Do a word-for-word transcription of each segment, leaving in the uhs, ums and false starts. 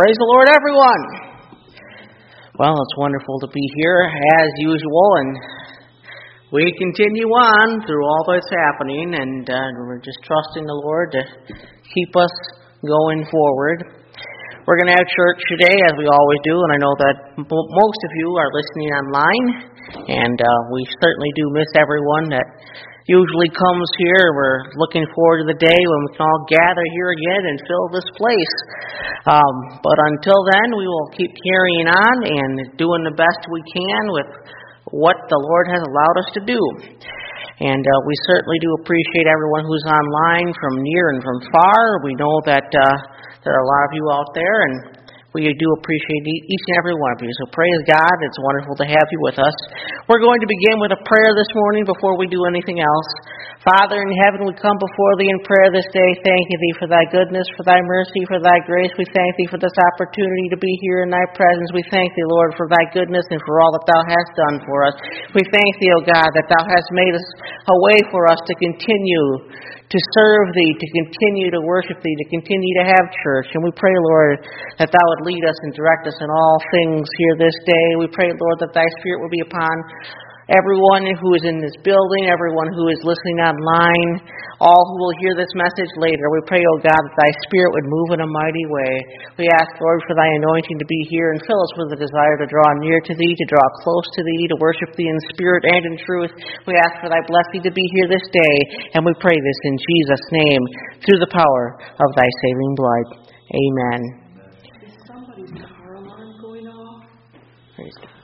Praise the Lord, everyone. Well, it's wonderful to be here as usual, and we continue on through all that's happening, and uh, we're just trusting the Lord to keep us going forward. We're going to have church today, as we always do, and I know that m- most of you are listening online, and uh, we certainly do miss everyone that usually comes here. We're looking forward to the day when we can all gather here again and fill this place. Um, but until then, we will keep carrying on and doing the best we can with what the Lord has allowed us to do. And uh, we certainly do appreciate everyone who's online from near and from far. We know that uh, there are a lot of you out there, and we do appreciate each and every one of you. So praise God. It's wonderful to have you with us. We're going to begin with a prayer this morning before we do anything else. Father in heaven, we come before thee in prayer this day, thanking thee for thy goodness, for thy mercy, for thy grace. We thank thee for this opportunity to be here in thy presence. We thank thee, Lord, for thy goodness and for all that thou hast done for us. We thank thee, O God, that thou hast made us a way for us to continue to serve thee, to continue to worship thee, to continue to have church. And we pray, Lord, that thou would lead us and direct us in all things here this day. We pray, Lord, that thy Spirit will be upon everyone who is in this building, everyone who is listening online, all who will hear this message later. We pray, O God, that thy Spirit would move in a mighty way. We ask, Lord, for thy anointing to be here and fill us with a desire to draw near to thee, to draw close to thee, to worship thee in spirit and in truth. We ask for thy blessing to be here this day, and we pray this in Jesus' name, through the power of thy saving blood. Amen. Is somebody's car alarm going off? Praise God.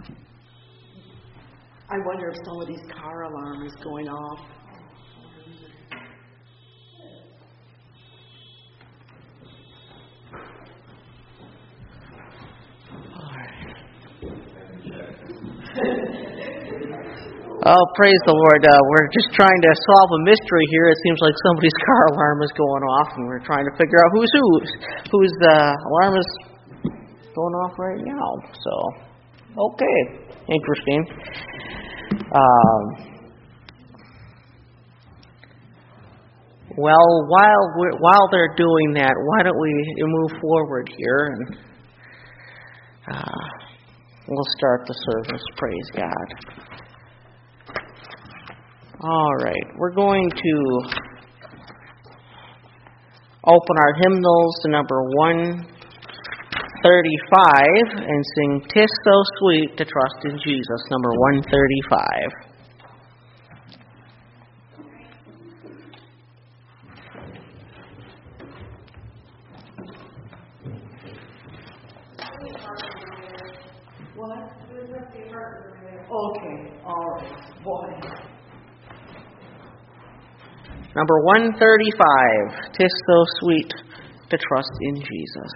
I wonder if somebody's car alarm is going off. Oh, praise the Lord. Uh, we're just trying to solve a mystery here. It seems like somebody's car alarm is going off, and we're trying to figure out who's whose. Whose uh, alarm is going off right now. So, okay. Interesting. Um, well, while we're, while they're doing that, why don't we move forward here and uh, we'll start the service. Praise God. All right, we're going to open our hymnals to number one thirty-five and sing "'Tis So Sweet to Trust in Jesus," number one thirty-five. What? Okay, all right. Boy. Number one thirty-five, "'Tis So Sweet to Trust in Jesus."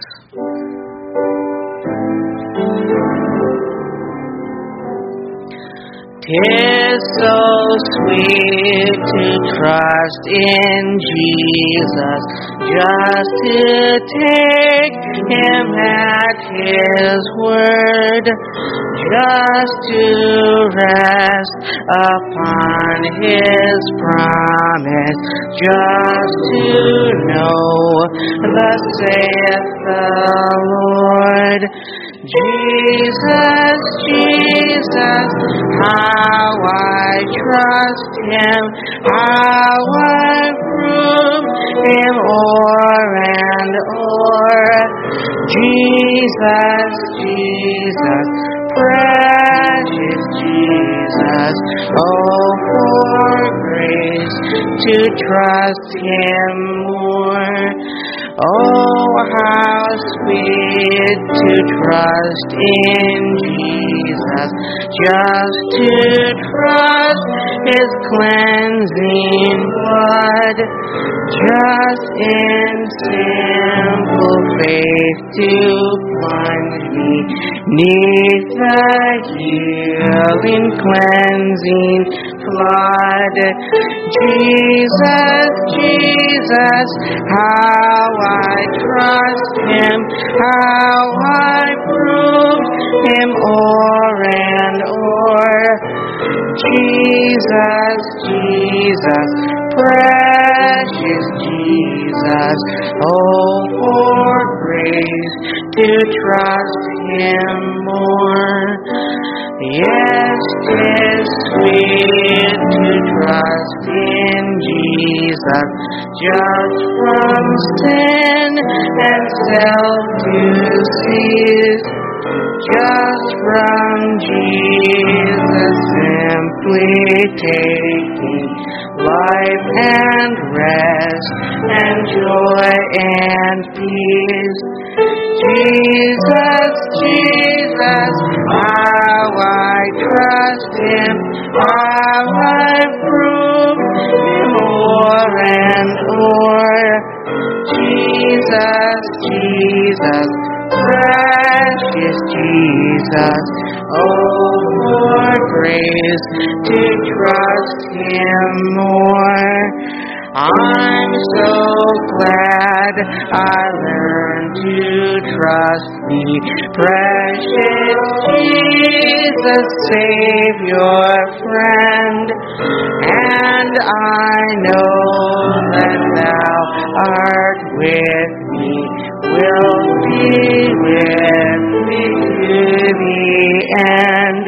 "'Tis so sweet to trust in Jesus, just to take him at his word, just to rest upon his promise, just to know thus saith the Lord. Jesus, Jesus, how I trust him, how I prove him o'er and o'er. Jesus, Jesus, precious Jesus, oh, for grace to trust him more. Oh, how sweet to trust in Jesus, just to trust his cleansing blood, just in simple faith to plunge me neath the healing cleansing flood. Jesus, Jesus, how I trust him, how I prove him o'er and o'er. Jesus, Jesus, precious precious Jesus. Oh, for grace to trust Him more. Yes, 'tis sweet to trust in Jesus, just from sin and self to cease. Just from Jesus simply taking life and rest and joy and peace. Jesus, Jesus, how I trust Him, how I've proved Him o'er and o'er. Jesus, Jesus, precious Jesus, oh, for grace to trust Him more. I'm so glad I learned to trust Thee, precious Jesus, Savior, friend. And I know that Thou art with me, will be with me to the end.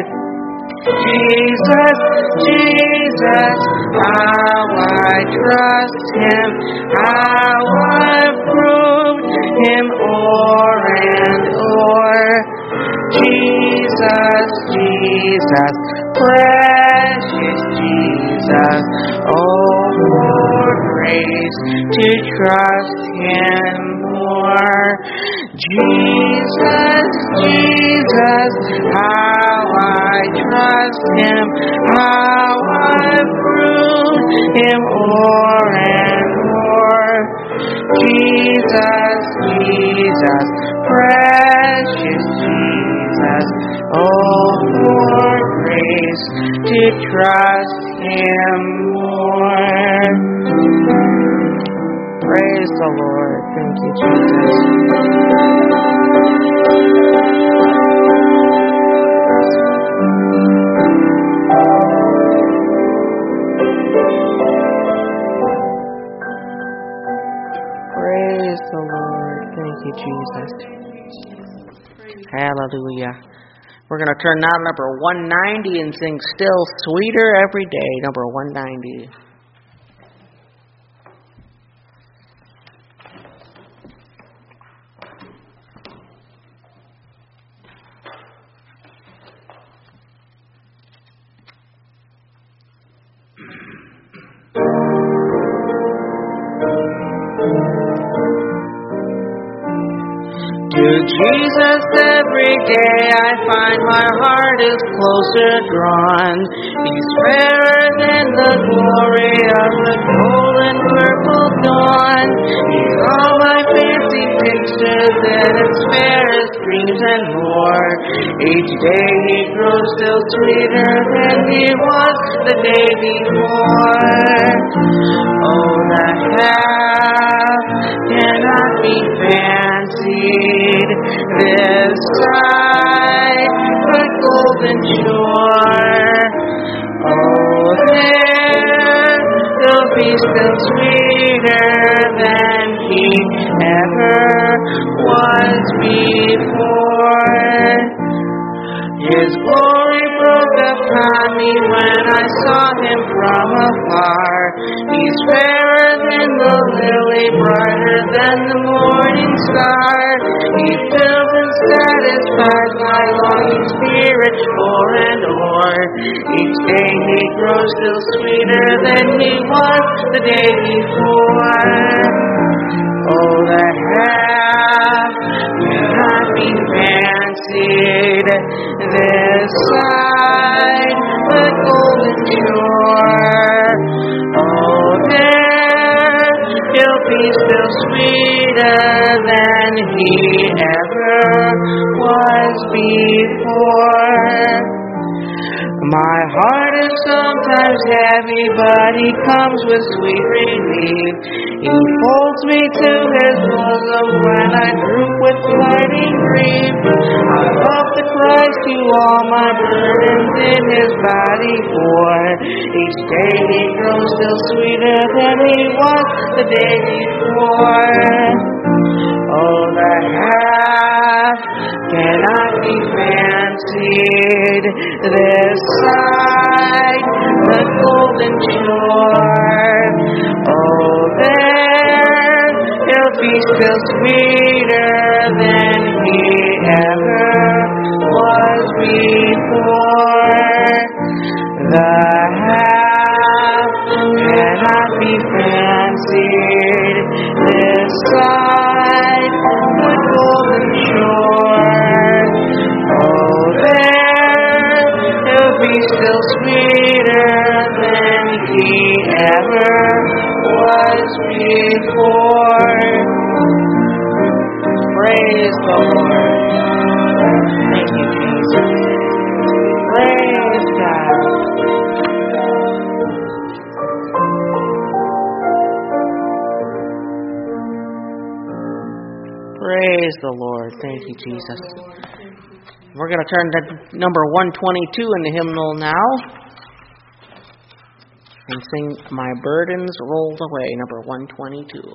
Jesus, Jesus, how I trust Him, how I've proved Him o'er and o'er. Jesus, Jesus, precious Jesus, oh, for grace to trust Him more. Jesus, Jesus, how I trust Him, how I've proved Him o'er and o'er. Jesus, Jesus, precious Jesus, oh, for grace to trust Him more. Praise the Lord. Thank you, Praise the Lord. Thank you, Jesus. Hallelujah. We're going to turn now to number one ninety and sing Still Sweeter Every Day, number one ninety. To Jesus every day I find my heart is closer drawn. He's fairer than the glory of the golden purple dawn. He's all my fancy pictures and its fairest dreams and more. Each day he grows still sweeter than he was the day before. Oh, the half cannot be fancied, this side the golden shore. Oh, there he'll be still sweeter than he ever was before. His glory broke upon me when I saw him from afar. He's fairer than the lily, brighter than the morning star. He fills and satisfies my longing spirit o'er and o'er. Each day he grows still sweeter than he was the day before. Oh, the half cannot be fancied, this side the golden shore. Oh, there he'll be still sweeter than he ever was before. My heart is sometimes heavy, but He comes with sweet relief. He folds me to His bosom when I droop with blinding grief. I love the Christ to all my burdens in His body bore. Each day He grows still sweeter than He was the day before. Oh, the half cannot be fancied, this side the golden shore. Oh, there He'll be still sweeter than He ever was before. The half cannot be fancied, this side the golden shore. Oh, there He'll be still sweeter than He ever was before. Praise the Lord. Thank you, Jesus. Praise God. Praise the Lord. Thank you, Jesus. We're going to turn to number one twenty-two in the hymnal now and sing My Burdens Rolled Away, number one twenty-two.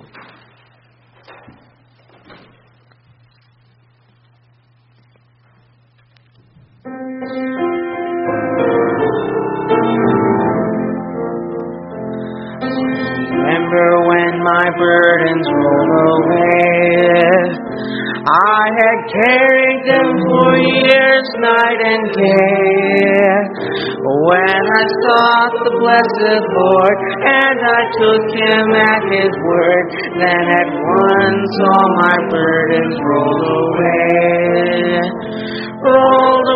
Remember when my burdens rolled away, I had carried them for years, night and day. When I sought the blessed Lord, and I took Him at His word, then at once all my burdens rolled away. Rolled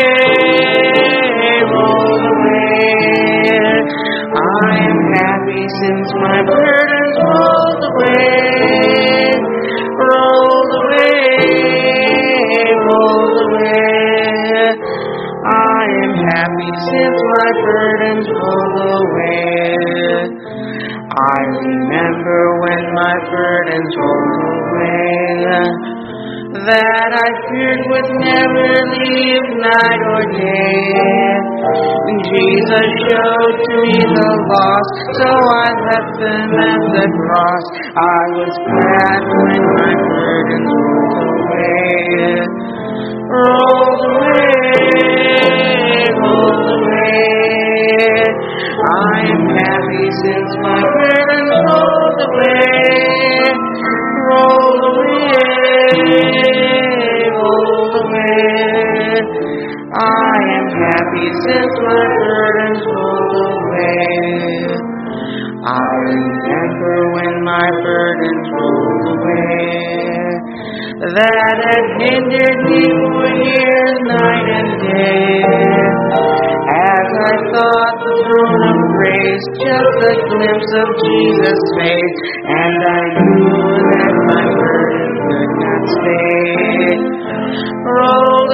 away, rolled away. I am happy since my burdens rolled away. Rolled away, rolled away. I am happy since my burdens rolled away. I remember when my burdens rolled away, that I feared would never leave night or day. Jesus showed to me the lost, so I left them at the cross. I was glad when my burdens rolled away. Rolled away, rolled away. I am happy since my burdens rolled away. Rolled away, rolled away. I am happy since my burdens rolled away. I remember when my burdens rolled away, that had hindered me for years, night and day. As I thought the throne of grace, just a glimpse of Jesus' face, and I knew that my burden could not stay. Rolled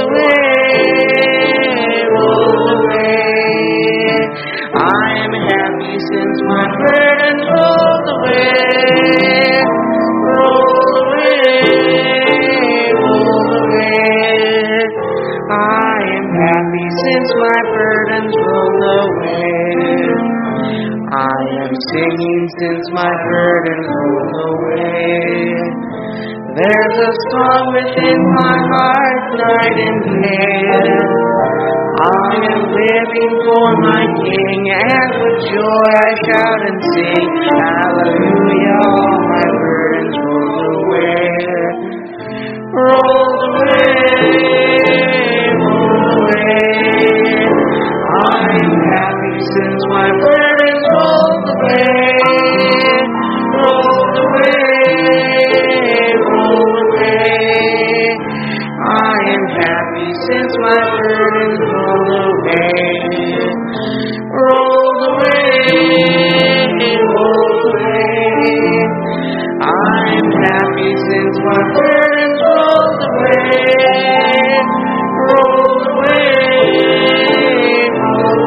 away, rolled away. I am happy since my burden rolled away. Rolled away, rolled away. I am happy since my burdens rolled away. I am singing since my burdens rolled away. There's a song within my heart night and day. I am living for my King, and with joy I shout and sing, hallelujah, all my burdens rolled away. Rolled away, rolled away. I am happy since my burdens rolled away. Rolled away, rolled away. I am happy since my burdens rolled away. Rolled away, rolled away. I am happy since my burdens rolled away. Rolled away, rolled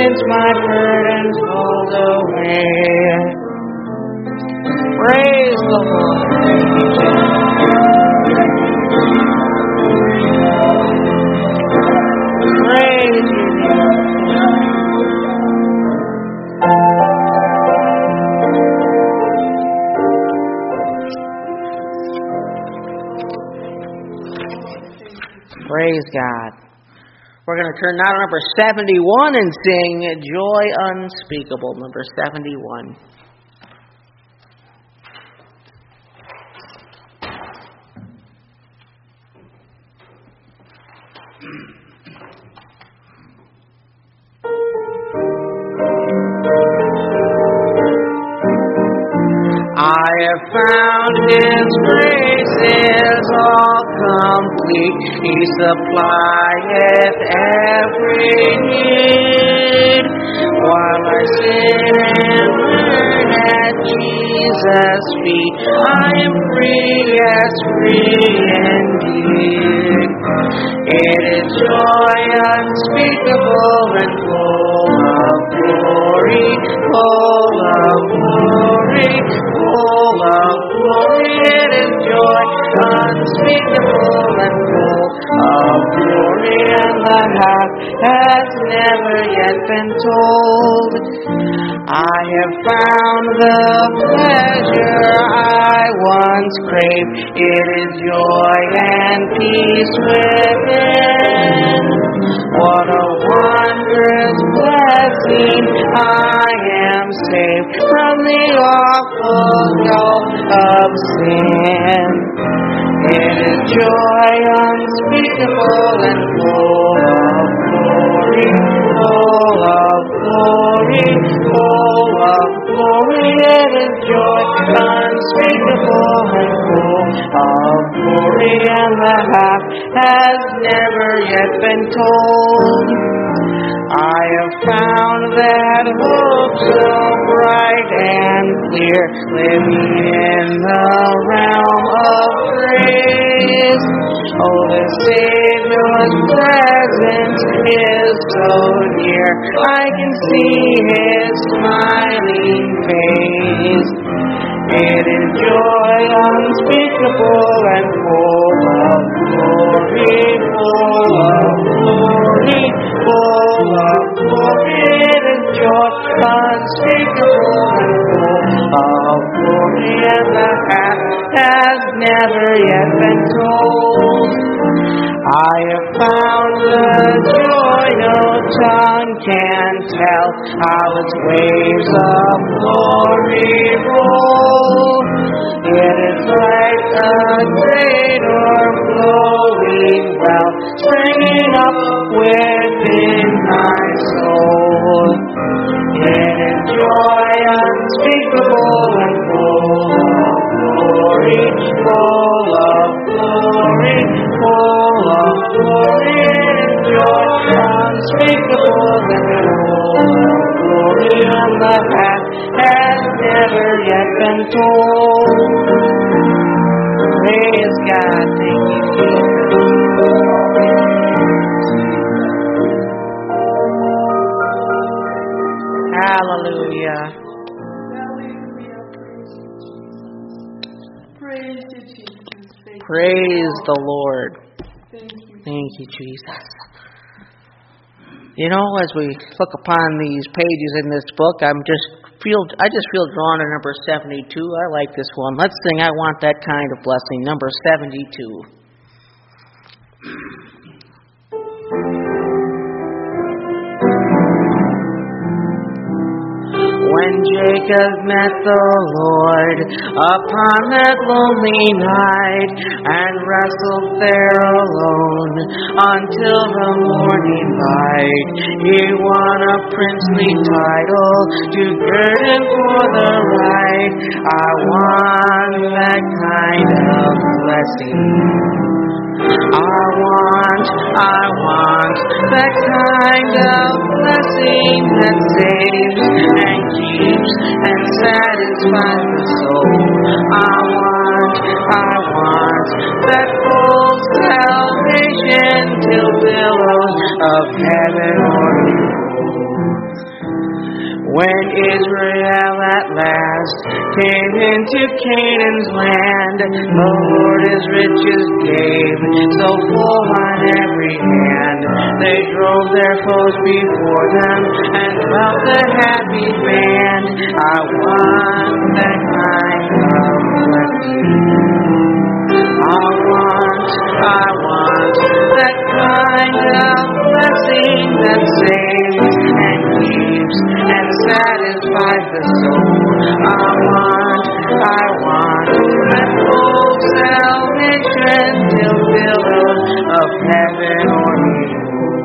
sins my burdens rolled away. Praise the Lord. Praise you. Praise God. We're going to turn now to number seventy-one and sing Joy Unspeakable, number seventy-one. I have found His grace is all complete. He supplieth every need. While I sit and learn at Jesus' feet, I am free, yes, free indeed. It is joy unspeakable and full of glory, full of glory, full of glory. It is joy unspeakable and full of glory, and the half has never yet been told. I have found the pleasure I once craved. It is joy and peace within. What a wondrous blessing! I am saved from the awful gulf of sin. It is joy unspeakable and full of glory, full of glory, full of glory. It is joy unspeakable and full of glory, and the half has never yet been told. I have found that hope so bright and clear, living in the realm of grace. Oh, the Savior's presence is so near, I can see His smiling face. It is joy unspeakable and full of glory, full of glory, full of glory. It is joy unspeakable and full of glory, and the half has never yet been told. I have found the joy no tongue can tell, how its waves of glory roll. It is like a great o'erflowing well, springing up within my soul. It is joy unspeakable and full of glory, full of glory, full of glory. It is joy unspeakable and full of glory, and the half has never yet been told. Praise God, thank you, Jesus. Hallelujah. Praise you, Jesus. Thank Praise the Lord. Thank you. Thank you, Jesus. You know, as we look upon these pages in this book, I'm just feel I just feel drawn to number seventy-two. I like this one. Let's sing I Want That Kind of Blessing, number seventy-two. When Jacob met the Lord upon that lonely night and wrestled there alone until the morning light, he won a princely title to gird him for the right. I want that kind of blessing. I want, I want that kind of blessing that saves and keeps and satisfies the soul. I want, I want that full salvation till billows of heaven o'erflow. Israel at last came into Canaan's land. The Lord his riches gave, so full on every hand. They drove their foes before them and dwelt a happy band. I want that kind of blessing. I want, I want that kind of blessing that saves and keeps and satisfies the soul. I want, I want that full salvation till billows of heaven or below.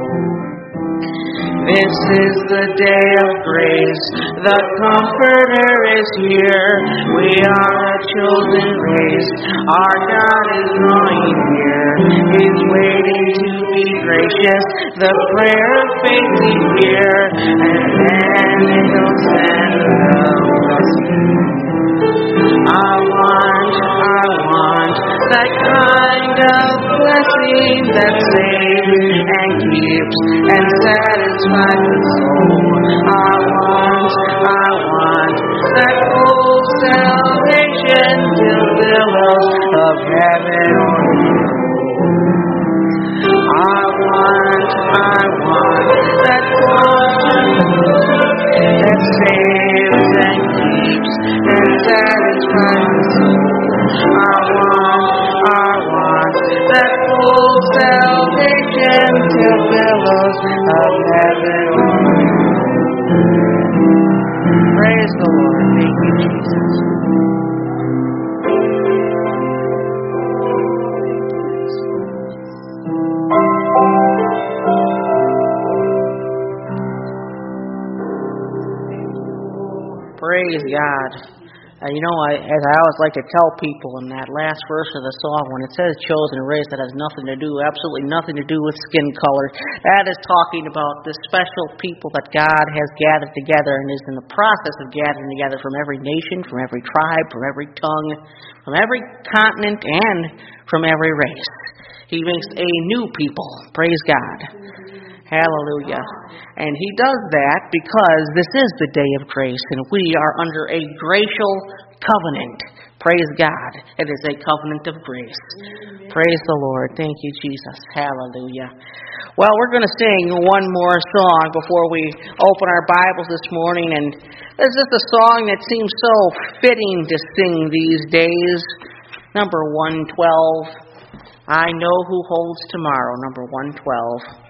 This is the day of grace, the Comforter is here. We are a chosen race, our God is drawing near. He's waiting to be gracious, the prayer of faith we hear, and then he'll send the blessing. I want, I want that kind of blessing that saves and keeps and satisfies the soul. I want, I want that full salvation till billows of heaven or below. I want, I want that one that saves and keeps and satisfies the soul. I want, I want that full salvation till billows of heaven or below. Praise the Lord. Thank you, Jesus. Praise God. Uh, you know, I, as I always like to tell people in that last verse of the song, when it says chosen race, that has nothing to do, absolutely nothing to do with skin color. That is talking about the special people that God has gathered together and is in the process of gathering together from every nation, from every tribe, from every tongue, from every continent, and from every race. He makes a new people. Praise God. Hallelujah. And he does that because this is the day of grace, and we are under a gracial covenant. Praise God. It is a covenant of grace. Amen. Praise the Lord. Thank you, Jesus. Hallelujah. Well, we're going to sing one more song before we open our Bibles this morning, and this is a song that seems so fitting to sing these days. Number one twelve. I know who holds tomorrow. Number one twelve.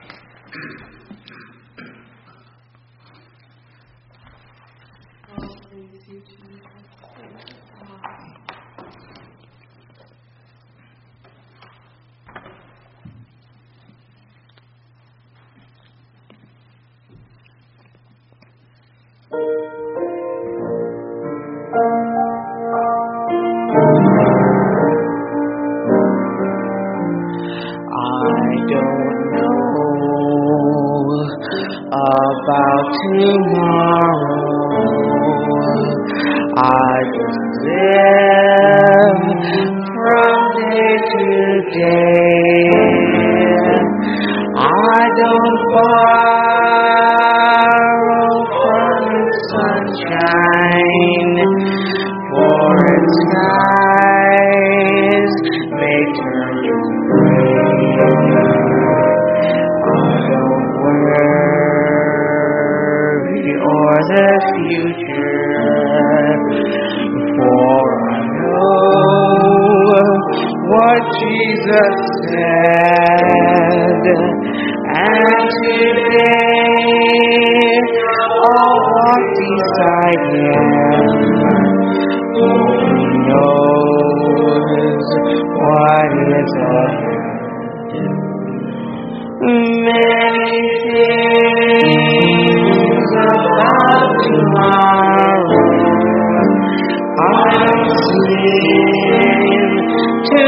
About tomorrow, I just live from day to day. I don't borrow from the sunshine, for its skies may turn to gray. I don't worry or the future, for I know what Jesus said, and today I'll walk beside Him, who knows what is ahead. Many things about tomorrow I don't seem to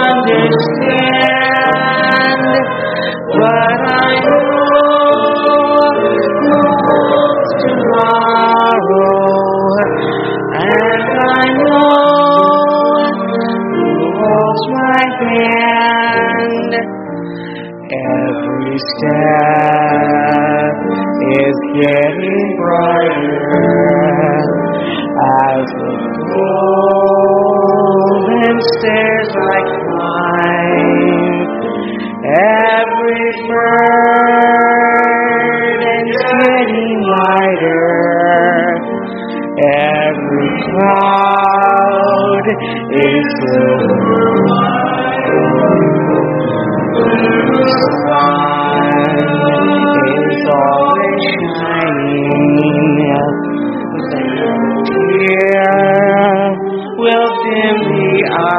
understand, but I know who holds tomorrow, and I know who holds my hand. Every step is getting brighter, burdens getting lighter. Every cloud is silver. The sun is always shining. Tear will dim the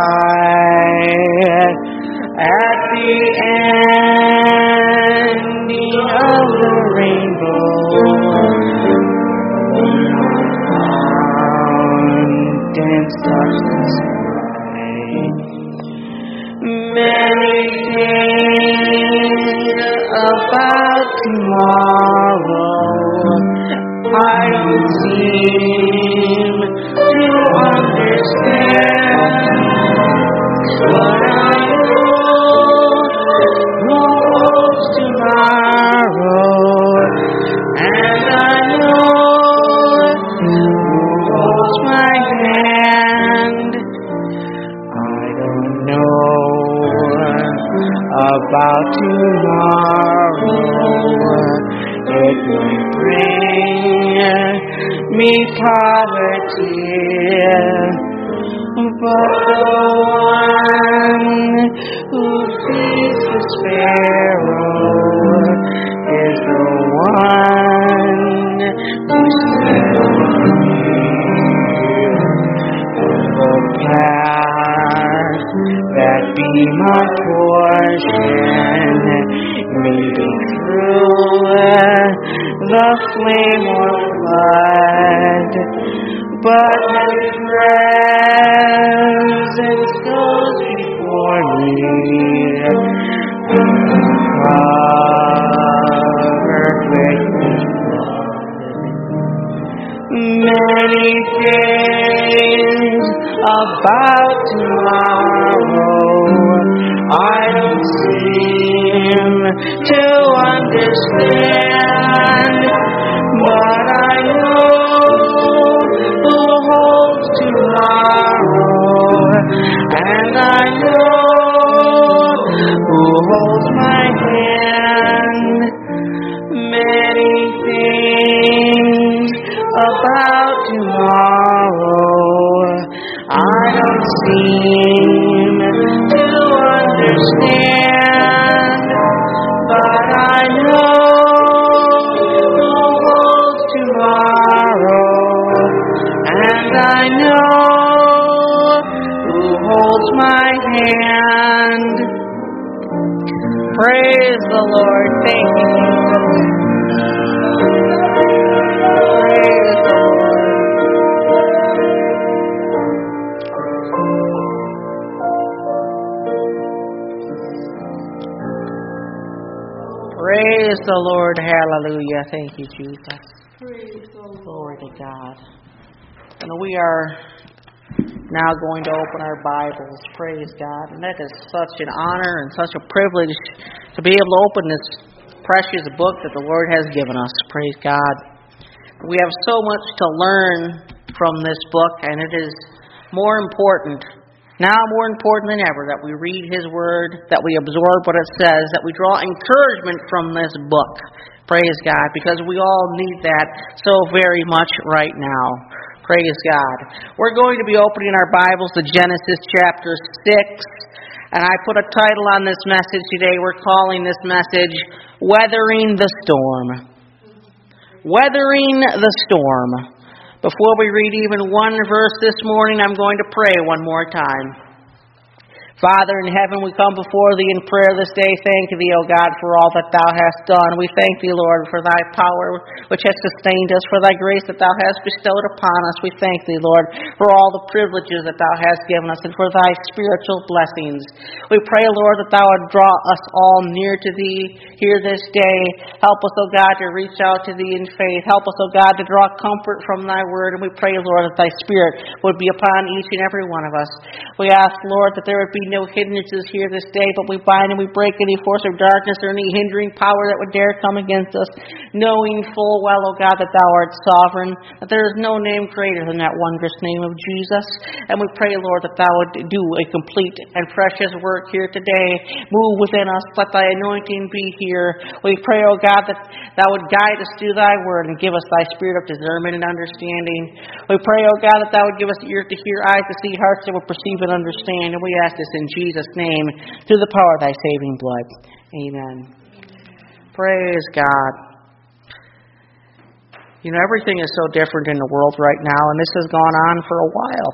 eye at the ending of the rainbow. Mountains touch the sky. Many things about tomorrow I don't seem to understand, but I know who holds tomorrow, and I know who holds my hand. I don't know about tomorrow. It might bring me poverty, but the one who feeds the sparrow is the one who says the path that be my portion may be through the flame or flood, but His presence goes before me, covered with His blood. Many things about tomorrow I don't seem to understand, but I know who holds tomorrow, and I know who holds my hand. Many things about tomorrow I don't seem to understand, but I know who holds tomorrow, and I know who holds my hand. Praise the Lord. Thank you, Jesus. Praise the Lord. Praise the Lord. Hallelujah. Thank you, Jesus. Praise the Lord. Glory to God. And we are now going to open our Bibles. Praise God. And that is such an honor and such a privilege to be able to open this precious book that the Lord has given us. Praise God. We have so much to learn from this book, and it is more important, now more important than ever, that we read His Word, that we absorb what it says, that we draw encouragement from this book. Praise God, because we all need that so very much right now. Praise God. We're going to be opening our Bibles to Genesis chapter six, and I put a title on this message today. We're calling this message, Weathering the Storm. Weathering the Storm. Before we read even one verse this morning, I'm going to pray one more time. Father in heaven, we come before Thee in prayer this day. Thank Thee, O God, for all that Thou hast done. We thank Thee, Lord, for Thy power which has sustained us, for Thy grace that Thou hast bestowed upon us. We thank Thee, Lord, for all the privileges that Thou hast given us and for Thy spiritual blessings. We pray, Lord, that Thou would draw us all near to Thee here this day. Help us, O God, to reach out to Thee in faith. Help us, O God, to draw comfort from Thy word. And we pray, Lord, that Thy Spirit would be upon each and every one of us. We ask, Lord, that there would be be no hindrances here this day, but we bind and we break any force of darkness or any hindering power that would dare come against us, knowing full well, O God, that Thou art sovereign, that there is no name greater than that wondrous name of Jesus. And we pray, Lord, that Thou would do a complete and precious work here today. Move within us. Let Thy anointing be here. We pray, O God, that Thou would guide us through Thy word and give us Thy spirit of discernment and understanding. We pray, O God, that Thou would give us ears to hear, eyes to see, hearts that will perceive and understand. And we ask this in Jesus' name, through the power of Thy saving blood. Amen. Praise God. You know, everything is so different in the world right now, and this has gone on for a while.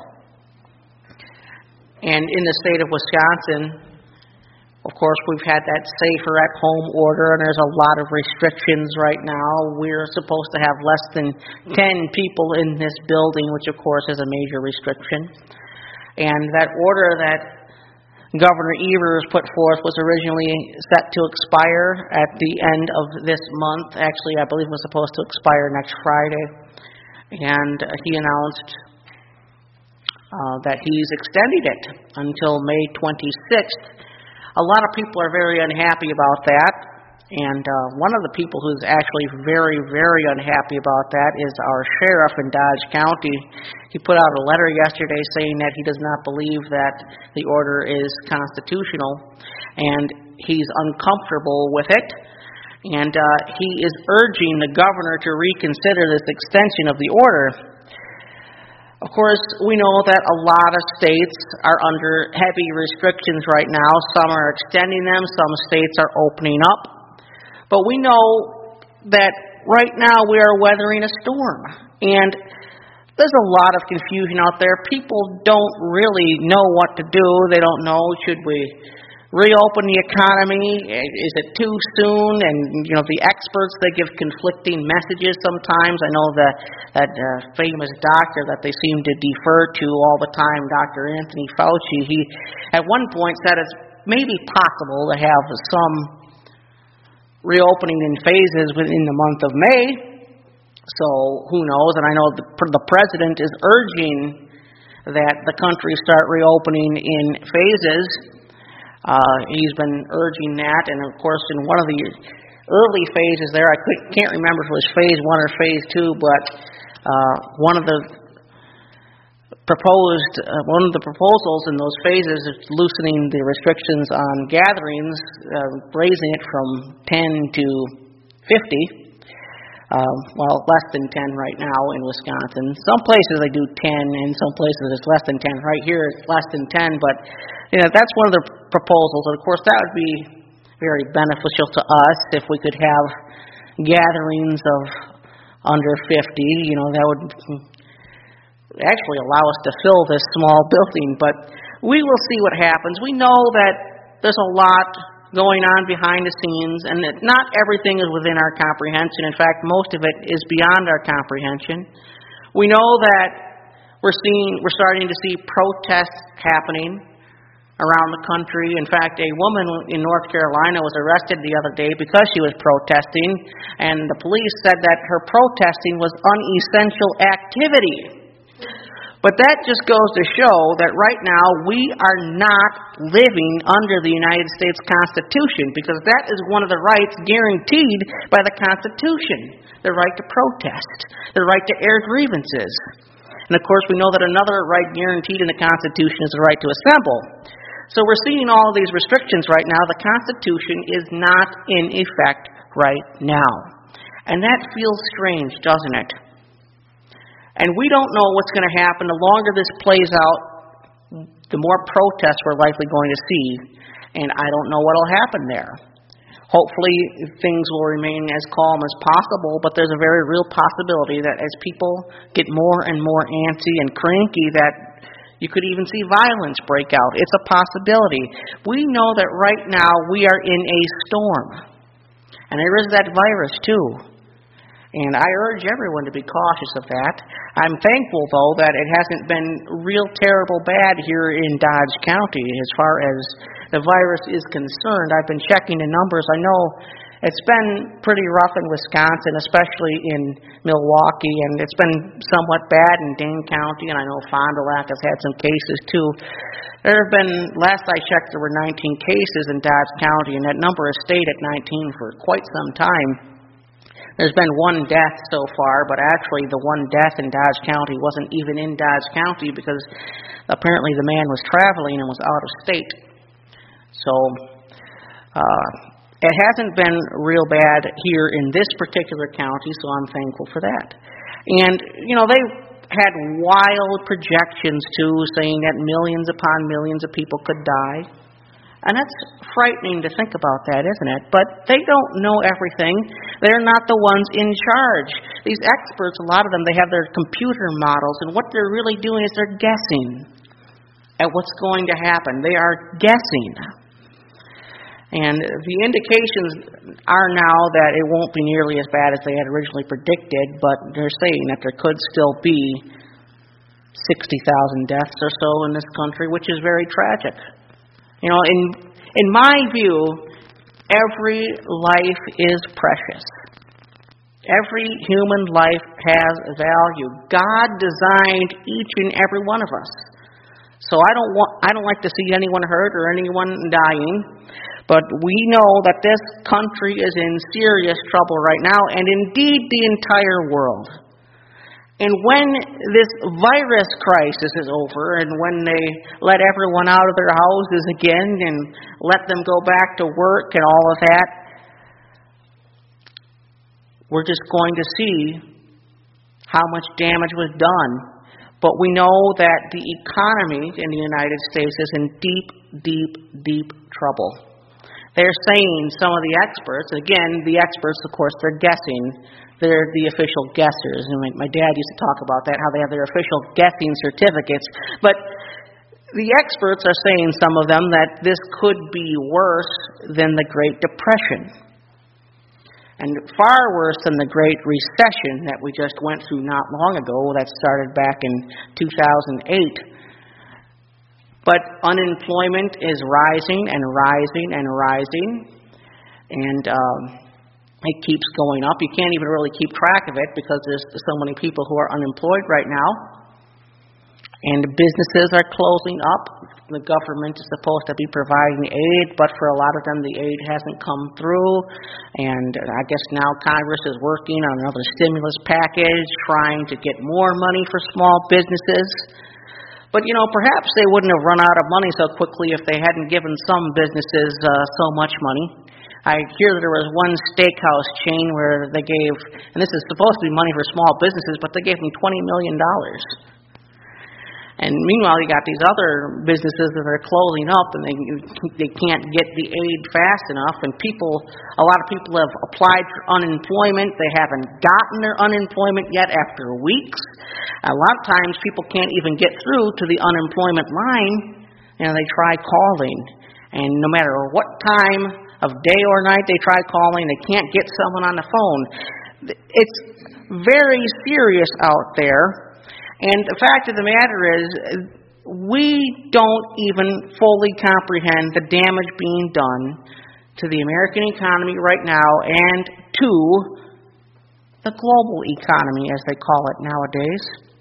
And in the state of Wisconsin, of course, we've had that safer at home order, and there's a lot of restrictions right now. We're supposed to have less than ten people in this building, which of course is a major restriction. And that order that Governor Evers put forth was originally set to expire at the end of this month. Actually, I believe it was supposed to expire next Friday. And he announced uh, that he's extending it until May twenty-sixth. A lot of people are very unhappy about that. And uh, one of the people who's actually very, very unhappy about that is our sheriff in Dodge County. He put out a letter yesterday saying that he does not believe that the order is constitutional, and he's uncomfortable with it. And uh, he is urging the governor to reconsider this extension of the order. Of course, we know that a lot of states are under heavy restrictions right now. Some are extending them, some states are opening up. But we know that right now we are weathering a storm. And there's a lot of confusion out there. People don't really know what to do. They don't know, should we reopen the economy? Is it too soon? And, you know, the experts, they give conflicting messages sometimes. I know that that uh, famous doctor that they seem to defer to all the time, Doctor Anthony Fauci, he at one point said it's maybe possible to have some reopening in phases within the month of May. So who knows? And I know the, the president is urging that the country start reopening in phases. Uh, he's been urging that, and of course in one of the early phases there, I can't remember if it was phase one or phase two, but uh, one of the proposed, uh, one of the proposals in those phases is loosening the restrictions on gatherings, uh, raising it from ten to fifty. Uh, well, less than ten right now in Wisconsin. Some places they do ten, and some places it's less than ten. Right here it's less than ten, but you know, that's one of the proposals. And of course, that would be very beneficial to us if we could have gatherings of under fifty. You know, that would actually allow us to fill this small building, but we will see what happens. We know that there's a lot going on behind the scenes, and that not everything is within our comprehension. In fact, most of it is beyond our comprehension. We know that we're seeing, we're starting to see protests happening around the country. In fact, a woman in North Carolina was arrested the other day because she was protesting, and the police said that her protesting was unessential activity. But that just goes to show that right now we are not living under the United States Constitution, because that is one of the rights guaranteed by the Constitution, the right to protest, the right to air grievances. And of course we know that another right guaranteed in the Constitution is the right to assemble. So we're seeing all of these restrictions right now. The Constitution is not in effect right now. And that feels strange, doesn't it? And we don't know what's going to happen. The longer this plays out, the more protests we're likely going to see. And I don't know what will happen there. Hopefully things will remain as calm as possible, but there's a very real possibility that as people get more and more antsy and cranky, that you could even see violence break out. It's a possibility. We know that right now we are in a storm. And there is that virus too. And I urge everyone to be cautious of that. I'm thankful, though, that it hasn't been real terrible bad here in Dodge County as far as the virus is concerned. I've been checking the numbers. I know It's been pretty rough in Wisconsin, especially in Milwaukee, and it's been somewhat bad in Dane County, and I know Fond du Lac has had some cases too. There have been, last I checked, there were nineteen cases in Dodge County, and that number has stayed at nineteen for quite some time. There's been one death so far, but actually the one death in Dodge County wasn't even in Dodge County because apparently the man was traveling and was out of state. So uh, it hasn't been real bad here in this particular county, so I'm thankful for that. And, you know, they had wild projections, too, saying that millions upon millions of people could die. And that's frightening to think about that, isn't it? But they don't know everything. They're not the ones in charge. These experts, a lot of them, they have their computer models, and what they're really doing is they're guessing at what's going to happen. They are guessing. And the indications are now that it won't be nearly as bad as they had originally predicted, but they're saying that there could still be sixty thousand deaths or so in this country, which is very tragic. You know, in in my view, every life is precious. Every human life has value. God designed each and every one of us. So I don't want I don't like to see anyone hurt or anyone dying. But we know that this country is in serious trouble right now, and indeed the entire world. And when this virus crisis is over, and when they let everyone out of their houses again and let them go back to work and all of that, we're just going to see how much damage was done. But we know that the economy in the United States is in deep, deep, deep trouble. They're saying, some of the experts, again, the experts, of course, they're guessing. They're the official guessers. And my, my dad used to talk about that, how they have their official guessing certificates. But the experts are saying, some of them, that this could be worse than the Great Depression. And far worse than the Great Recession that we just went through not long ago, that started back in two thousand eight. But unemployment is rising and rising and rising, and um, it keeps going up. You can't even really keep track of it because there's so many people who are unemployed right now. And businesses are closing up. The government is supposed to be providing aid, but for a lot of them the aid hasn't come through. And I guess now Congress is working on another stimulus package, trying to get more money for small businesses. But, you know, perhaps they wouldn't have run out of money so quickly if they hadn't given some businesses uh, so much money. I hear that there was one steakhouse chain where they gave, and this is supposed to be money for small businesses, but they gave them twenty million dollars. And meanwhile, you got these other businesses that are closing up, and they they can't get the aid fast enough. And people, a lot of people have applied for unemployment. They haven't gotten their unemployment yet after weeks. A lot of times, people can't even get through to the unemployment line, and they try calling. And no matter what time of day or night they try calling, they can't get someone on the phone. It's very serious out there. And the fact of the matter is, we don't even fully comprehend the damage being done to the American economy right now and to the global economy, as they call it nowadays.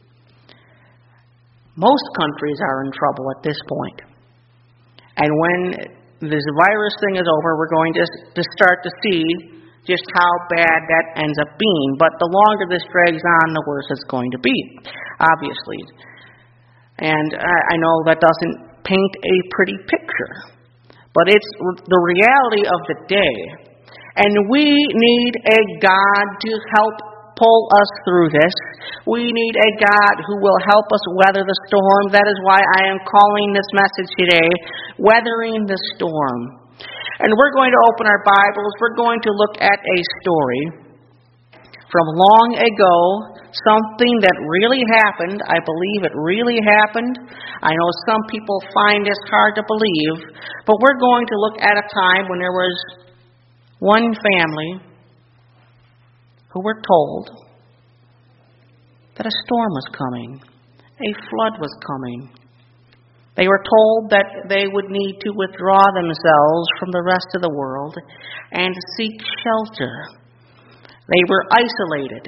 Most countries are in trouble at this point. And when this virus thing is over, we're going to, to start to see just how bad that ends up being. But the longer this drags on, the worse it's going to be, obviously. And I know that doesn't paint a pretty picture, but it's the reality of the day. And we need a God to help pull us through this. We need a God who will help us weather the storm. That is why I am calling this message today, Weathering the Storm. And we're going to open our Bibles. We're going to look at a story from long ago, something that really happened. I believe it really happened. I know some people find this hard to believe, but we're going to look at a time when there was one family who were told that a storm was coming, a flood was coming, They were told that they would need to withdraw themselves from the rest of the world and seek shelter. They were isolated.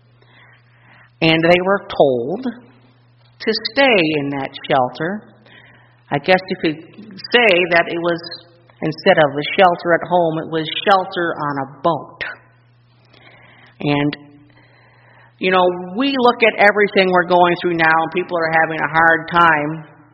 And they were told to stay in that shelter. I guess you could say that it was, instead of the shelter at home, it was shelter on a boat. And, you know, we look at everything we're going through now and people are having a hard time.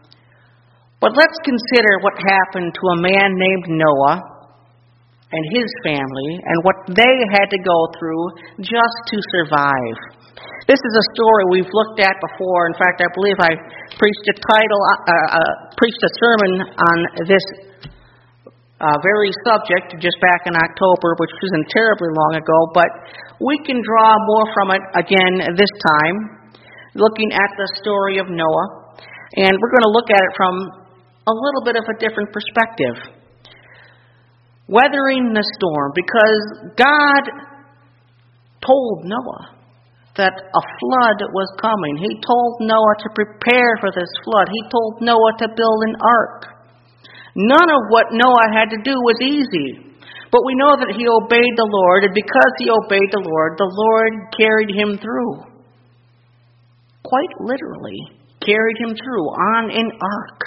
But let's consider what happened to a man named Noah and his family and what they had to go through just to survive. This is a story we've looked at before. In fact, I believe I preached a title, uh, uh, preached a sermon on this uh, very subject just back in October, which wasn't terribly long ago. But we can draw more from it again this time, looking at the story of Noah. And we're going to look at it from a little bit of a different perspective. Weathering the storm, because God told Noah that a flood was coming. He told Noah to prepare for this flood. He told Noah to build an ark. None of what Noah had to do was easy. But we know that he obeyed the Lord, and because he obeyed the Lord, the Lord carried him through. Quite literally, carried him through on an ark.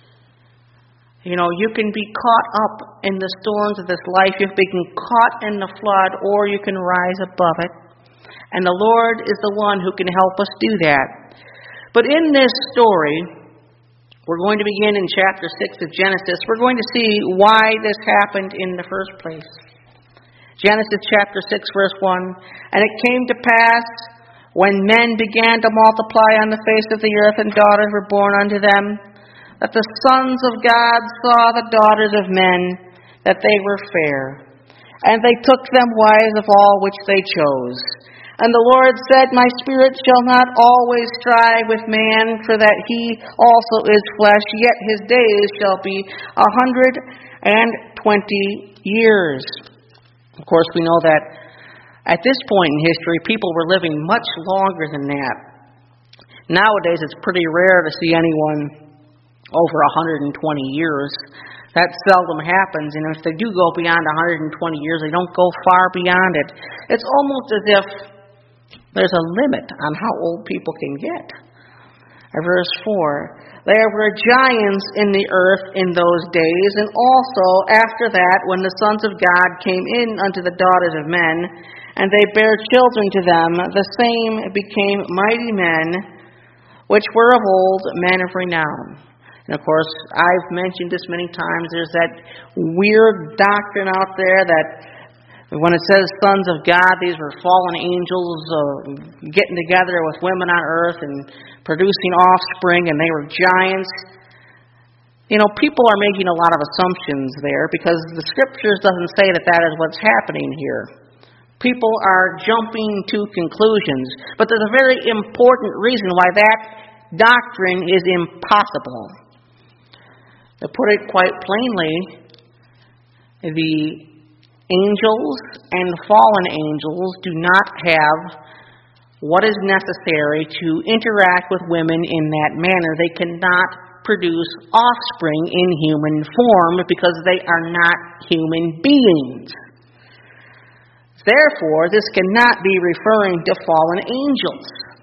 You know, you can be caught up in the storms of this life. You can be caught in the flood, or you can rise above it. And the Lord is the one who can help us do that. But in this story, we're going to begin in chapter six of Genesis. We're going to see why this happened in the first place. Genesis chapter six, verse one. And it came to pass, when men began to multiply on the face of the earth, and daughters were born unto them, that the sons of God saw the daughters of men, that they were fair. And they took them wives of all which they chose. And the Lord said, My spirit shall not always strive with man, for that he also is flesh, yet his days shall be a hundred and twenty years. Of course, we know that at this point in history, people were living much longer than that. Nowadays, it's pretty rare to see anyone over one hundred twenty years. That seldom happens, and if they do go beyond one hundred twenty years, they don't go far beyond it. It's almost as if there's a limit on how old people can get. Verse four, there were giants in the earth in those days, and also after that, when the sons of God came in unto the daughters of men, and they bare children to them, the same became mighty men, which were of old, men of renown. And of course, I've mentioned this many times, there's that weird doctrine out there that when it says sons of God, these were fallen angels uh, getting together with women on earth and producing offspring, and they were giants. You know, people are making a lot of assumptions there because the Scriptures doesn't say that that is what's happening here. People are jumping to conclusions, but there's a very important reason why that doctrine is impossible. To put it quite plainly, the angels and fallen angels do not have what is necessary to interact with women in that manner. They cannot produce offspring in human form because they are not human beings. Therefore, this cannot be referring to fallen angels.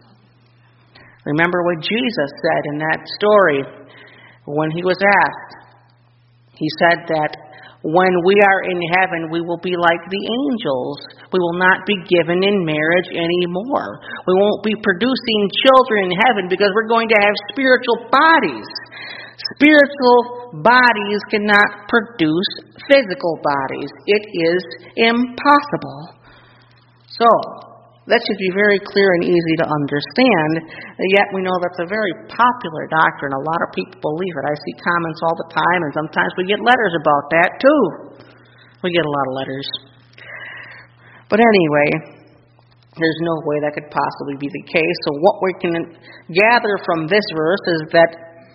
Remember what Jesus said in that story when he was asked. He said that when we are in heaven, we will be like the angels. We will not be given in marriage anymore. We won't be producing children in heaven because we're going to have spiritual bodies. Spiritual bodies cannot produce physical bodies. It is impossible. So, that should be very clear and easy to understand, yet we know that's a very popular doctrine. A lot of people believe it. I see comments all the time, and sometimes we get letters about that, too. We get a lot of letters. But anyway, there's no way that could possibly be the case. So what we can gather from this verse is that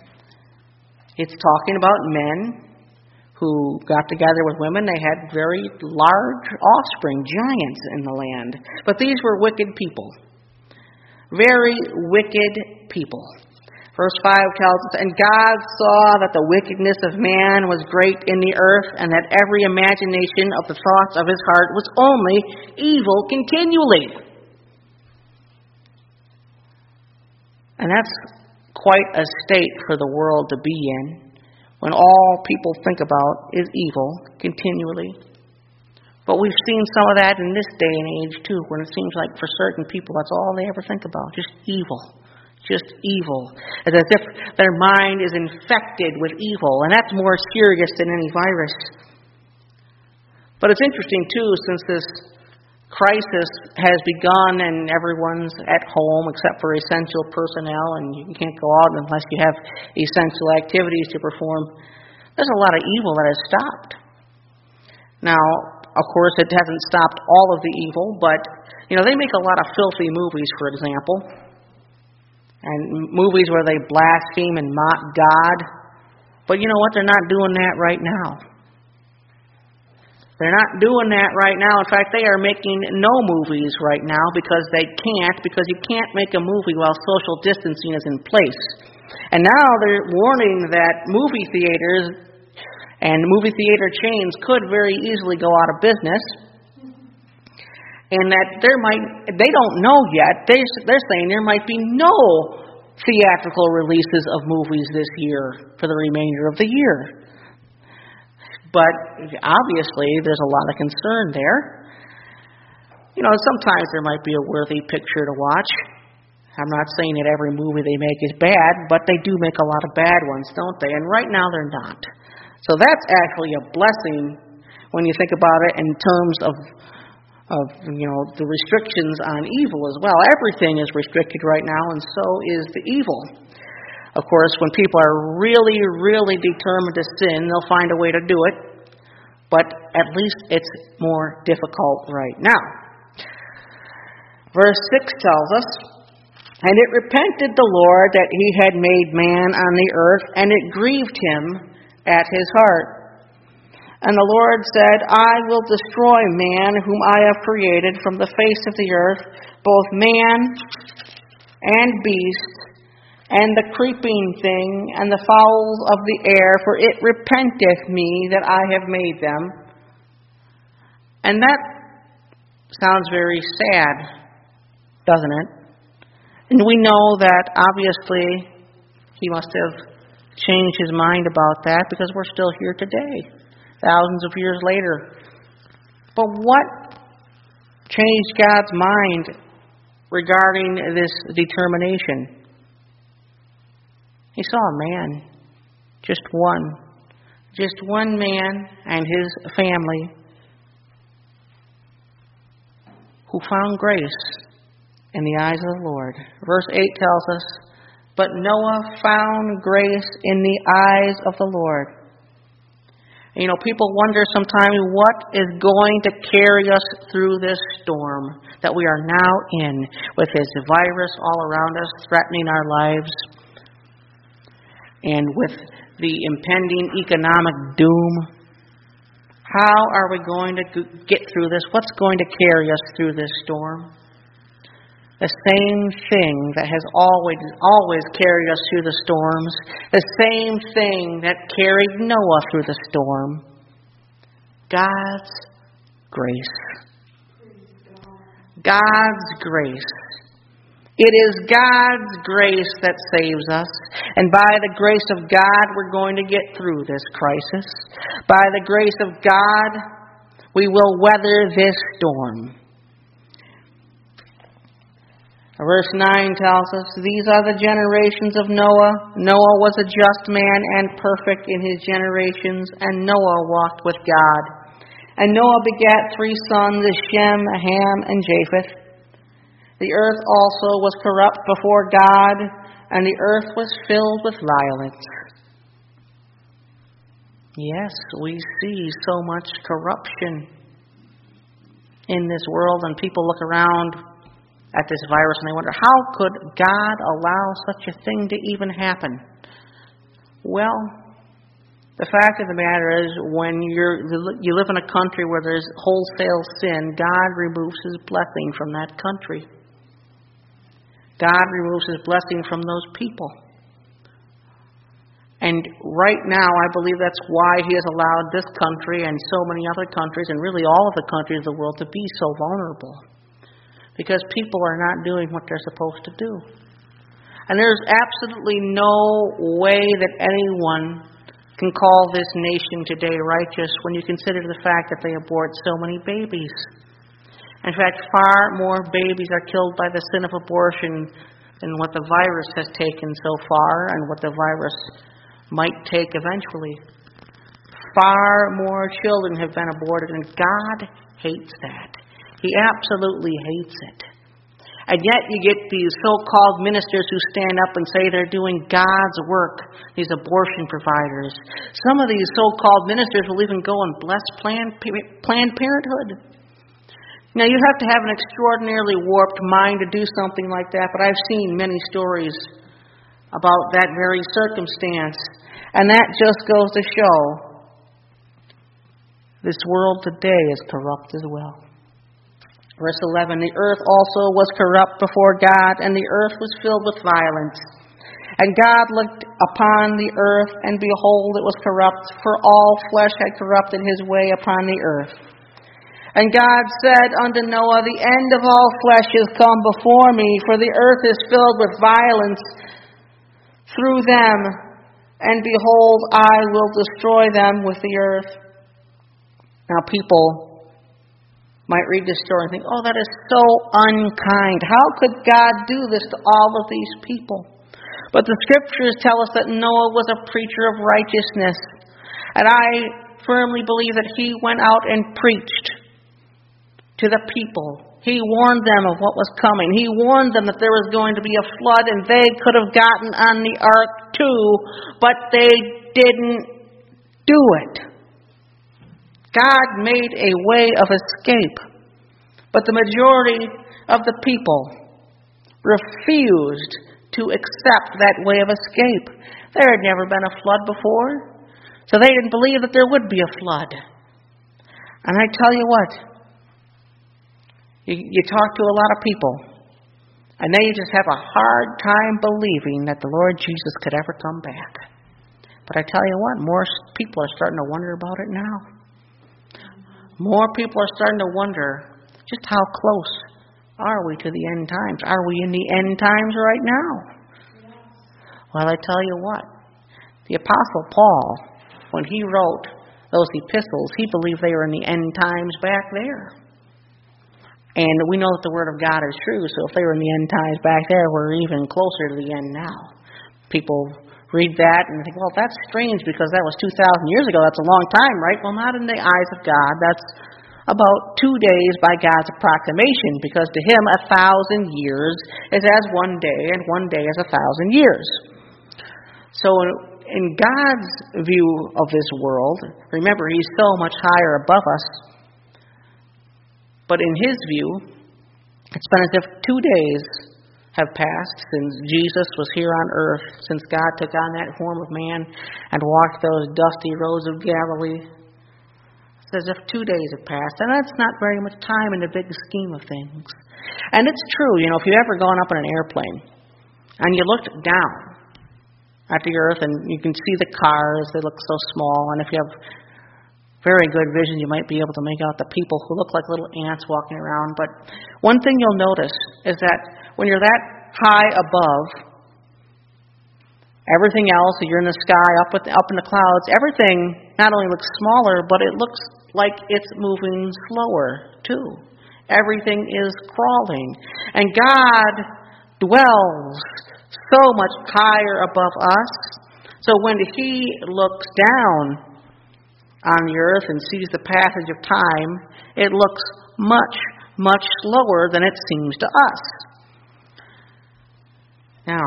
it's talking about men who got together with women. They had very large offspring, giants in the land. But these were wicked people. Very wicked people. Verse five tells us, "And God saw that the wickedness of man was great in the earth, and that every imagination of the thoughts of his heart was only evil continually." And that's quite a state for the world to be in, when all people think about is evil continually. But we've seen some of that in this day and age too, when it seems like for certain people that's all they ever think about, just evil. Just evil. As if their mind is infected with evil, and that's more serious than any virus. But it's interesting too, since this crisis has begun and everyone's at home except for essential personnel, and you can't go out unless you have essential activities to perform, there's a lot of evil that has stopped. Now, of course, it hasn't stopped all of the evil, but, you know, they make a lot of filthy movies, for example, and movies where they blaspheme and mock God. But you know what? They're not doing that right now. They're not doing that right now. In fact, they are making no movies right now because they can't, because you can't make a movie while social distancing is in place. And now they're warning that movie theaters and movie theater chains could very easily go out of business. And that there might, they don't know yet, they, they're saying there might be no theatrical releases of movies this year for the remainder of the year. But obviously there's a lot of concern there. You know, sometimes there might be a worthy picture to watch. I'm not saying that every movie they make is bad, but they do make a lot of bad ones, don't they? And right now they're not. So that's actually a blessing when you think about it in terms of of, you know, the restrictions on evil as well. Everything is restricted right now, and so is the evil. Of course, when people are really, really determined to sin, they'll find a way to do it, but at least it's more difficult right now. Verse six tells us, "And it repented the Lord that he had made man on the earth, and it grieved him at his heart. And the Lord said, I will destroy man whom I have created from the face of the earth, both man and beast, and the creeping thing, and the fowls of the air, for it repenteth me that I have made them." And that sounds very sad, doesn't it? And we know that obviously he must have changed his mind about that, because we're still here today, thousands of years later. But what changed God's mind regarding this determination? He saw a man, just one, just one man and his family who found grace in the eyes of the Lord. Verse eight tells us, "But Noah found grace in the eyes of the Lord." You know, people wonder sometimes what is going to carry us through this storm that we are now in, with this virus all around us threatening our lives, and with the impending economic doom. How are we going to get through this? What's going to carry us through this storm? The same thing that has always always carried us through the storms, the same thing that carried Noah through the storm. God's grace. God's grace. It is God's grace that saves us. And by the grace of God, we're going to get through this crisis. By the grace of God, we will weather this storm. Verse nine tells us, "These are the generations of Noah. Noah was a just man and perfect in his generations, and Noah walked with God. And Noah begat three sons, Shem, Ham, and Japheth. The earth also was corrupt before God, and the earth was filled with violence." Yes, we see so much corruption in this world, and people look around at this virus and they wonder, how could God allow such a thing to even happen? Well, the fact of the matter is, when you're, you live in a country where there's wholesale sin, God removes His blessing from that country. God removes His blessing from those people. And right now, I believe that's why He has allowed this country and so many other countries, and really all of the countries of the world, to be so vulnerable. Because people are not doing what they're supposed to do. And there's absolutely no way that anyone can call this nation today righteous when you consider the fact that they abort so many babies. In fact, far more babies are killed by the sin of abortion than what the virus has taken so far and what the virus might take eventually. Far more children have been aborted, and God hates that. He absolutely hates it. And yet you get these so-called ministers who stand up and say they're doing God's work, these abortion providers. Some of these so-called ministers will even go and bless Planned, Planned Parenthood. Now, you have to have an extraordinarily warped mind to do something like that, but I've seen many stories about that very circumstance. And that just goes to show this world today is corrupt as well. Verse eleven, the earth also was corrupt before God, and the earth was filled with violence. And God looked upon the earth, and behold, it was corrupt, for all flesh had corrupted his way upon the earth. And God said unto Noah, the end of all flesh is come before me, for the earth is filled with violence through them. And behold, I will destroy them with the earth. Now people might read this story and think, oh, that is so unkind. How could God do this to all of these people? But the Scriptures tell us that Noah was a preacher of righteousness. And I firmly believe that he went out and preached to the people. He warned them of what was coming. He warned them that there was going to be a flood, and they could have gotten on the ark too, but they didn't do it. God made a way of escape, but the majority of the people refused to accept that way of escape. There had never been a flood before, so they didn't believe that there would be a flood. And I tell you what, You, you talk to a lot of people, and they just have a hard time believing that the Lord Jesus could ever come back. But I tell you what, more people are starting to wonder about it now. More people are starting to wonder just how close are we to the end times? Are we in the end times right now? Well, I tell you what, the Apostle Paul, when he wrote those epistles, he believed they were in the end times back there. And we know that the Word of God is true, so if they were in the end times back there, we're even closer to the end now. People read that and think, well, that's strange because that was two thousand years ago. That's a long time, right? Well, not in the eyes of God. That's about two days by God's approximation, because to Him a thousand years is as one day, and one day is a thousand years. So in God's view of this world, remember, He's so much higher above us. But in His view, it's been as if two days have passed since Jesus was here on earth, since God took on that form of man and walked those dusty roads of Galilee. It's as if two days have passed. And that's not very much time in the big scheme of things. And it's true, you know, if you've ever gone up in an airplane and you looked down at the earth and you can see the cars, they look so small, and if you have very good vision, you might be able to make out the people who look like little ants walking around. But one thing you'll notice is that when you're that high above everything else, you're in the sky, up with, up in the clouds, everything not only looks smaller, but it looks like it's moving slower too. Everything is crawling. And God dwells so much higher above us. So when He looks down on the earth and sees the passage of time, it looks much, much slower than it seems to us. Now,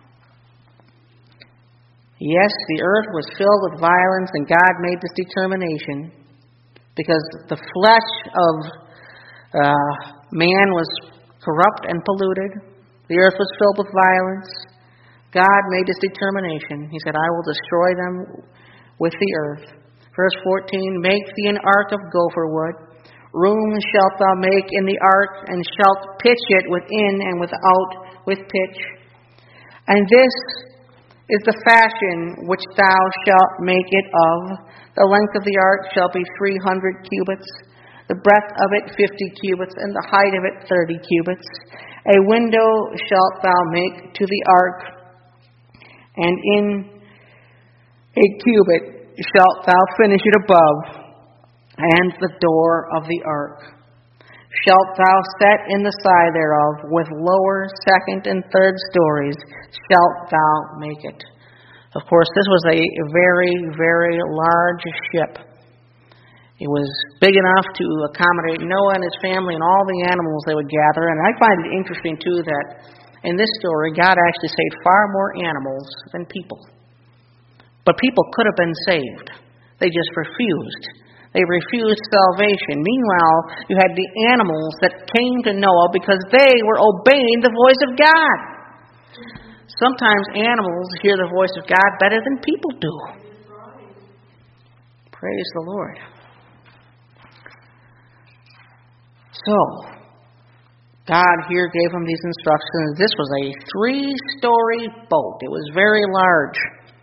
yes, the earth was filled with violence, and God made this determination because the flesh of uh, man was corrupt and polluted. The earth was filled with violence. God made this determination. He said, I will destroy them with the earth. Verse fourteen, make thee an ark of gopher wood. Room shalt thou make in the ark, and shalt pitch it within and without with pitch. And this is the fashion which thou shalt make it of. The length of the ark shall be three hundred cubits, the breadth of it fifty cubits, and the height of it thirty cubits. A window shalt thou make to the ark, and in a cubit shalt thou finish it above, and the door of the ark shalt thou set in the side thereof, with lower, second, and third stories shalt thou make it. Of course, this was a very, very large ship. It was big enough to accommodate Noah and his family and all the animals they would gather. And I find it interesting, too, that in this story, God actually saved far more animals than people. But people could have been saved. They just refused. They refused salvation. Meanwhile, you had the animals that came to Noah because they were obeying the voice of God. Sometimes animals hear the voice of God better than people do. Praise the Lord. So, God here gave them these instructions. This was a three-story boat. It was very large.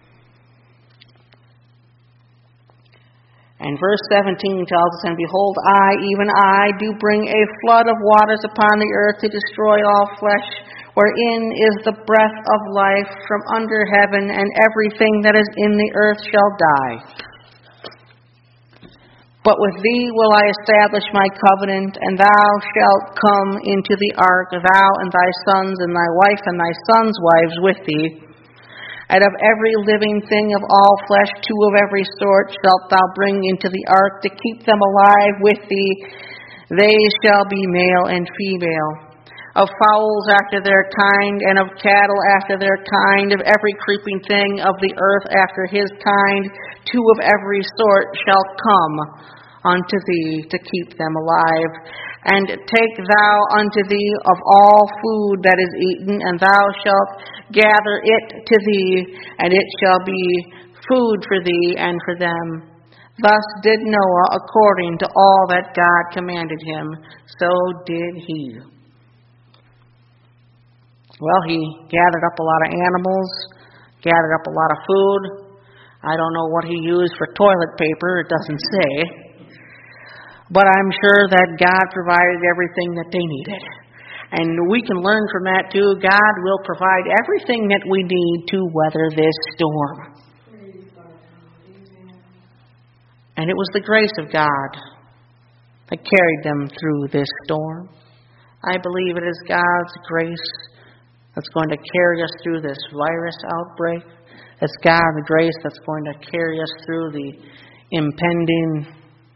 And verse seventeen tells us, And behold, I, even I, do bring a flood of waters upon the earth to destroy all flesh, wherein is the breath of life from under heaven, and everything that is in the earth shall die. But with thee will I establish my covenant, and thou shalt come into the ark, thou and thy sons, and thy wife, and thy sons' wives with thee. And of every living thing of all flesh, two of every sort shalt thou bring into the ark, to keep them alive with thee. They shall be male and female. Of fowls after their kind, and of cattle after their kind, of every creeping thing of the earth after his kind, two of every sort shall come unto thee, to keep them alive. And take thou unto thee of all food that is eaten, and thou shalt gather it to thee, and it shall be food for thee and for them. Thus did Noah according to all that God commanded him, so did he. Well, he gathered up a lot of animals, gathered up a lot of food. I don't know what he used for toilet paper, it doesn't say. But I'm sure that God provided everything that they needed. And we can learn from that too. God will provide everything that we need to weather this storm. And it was the grace of God that carried them through this storm. I believe it is God's grace that's going to carry us through this virus outbreak. It's God's grace that's going to carry us through the impending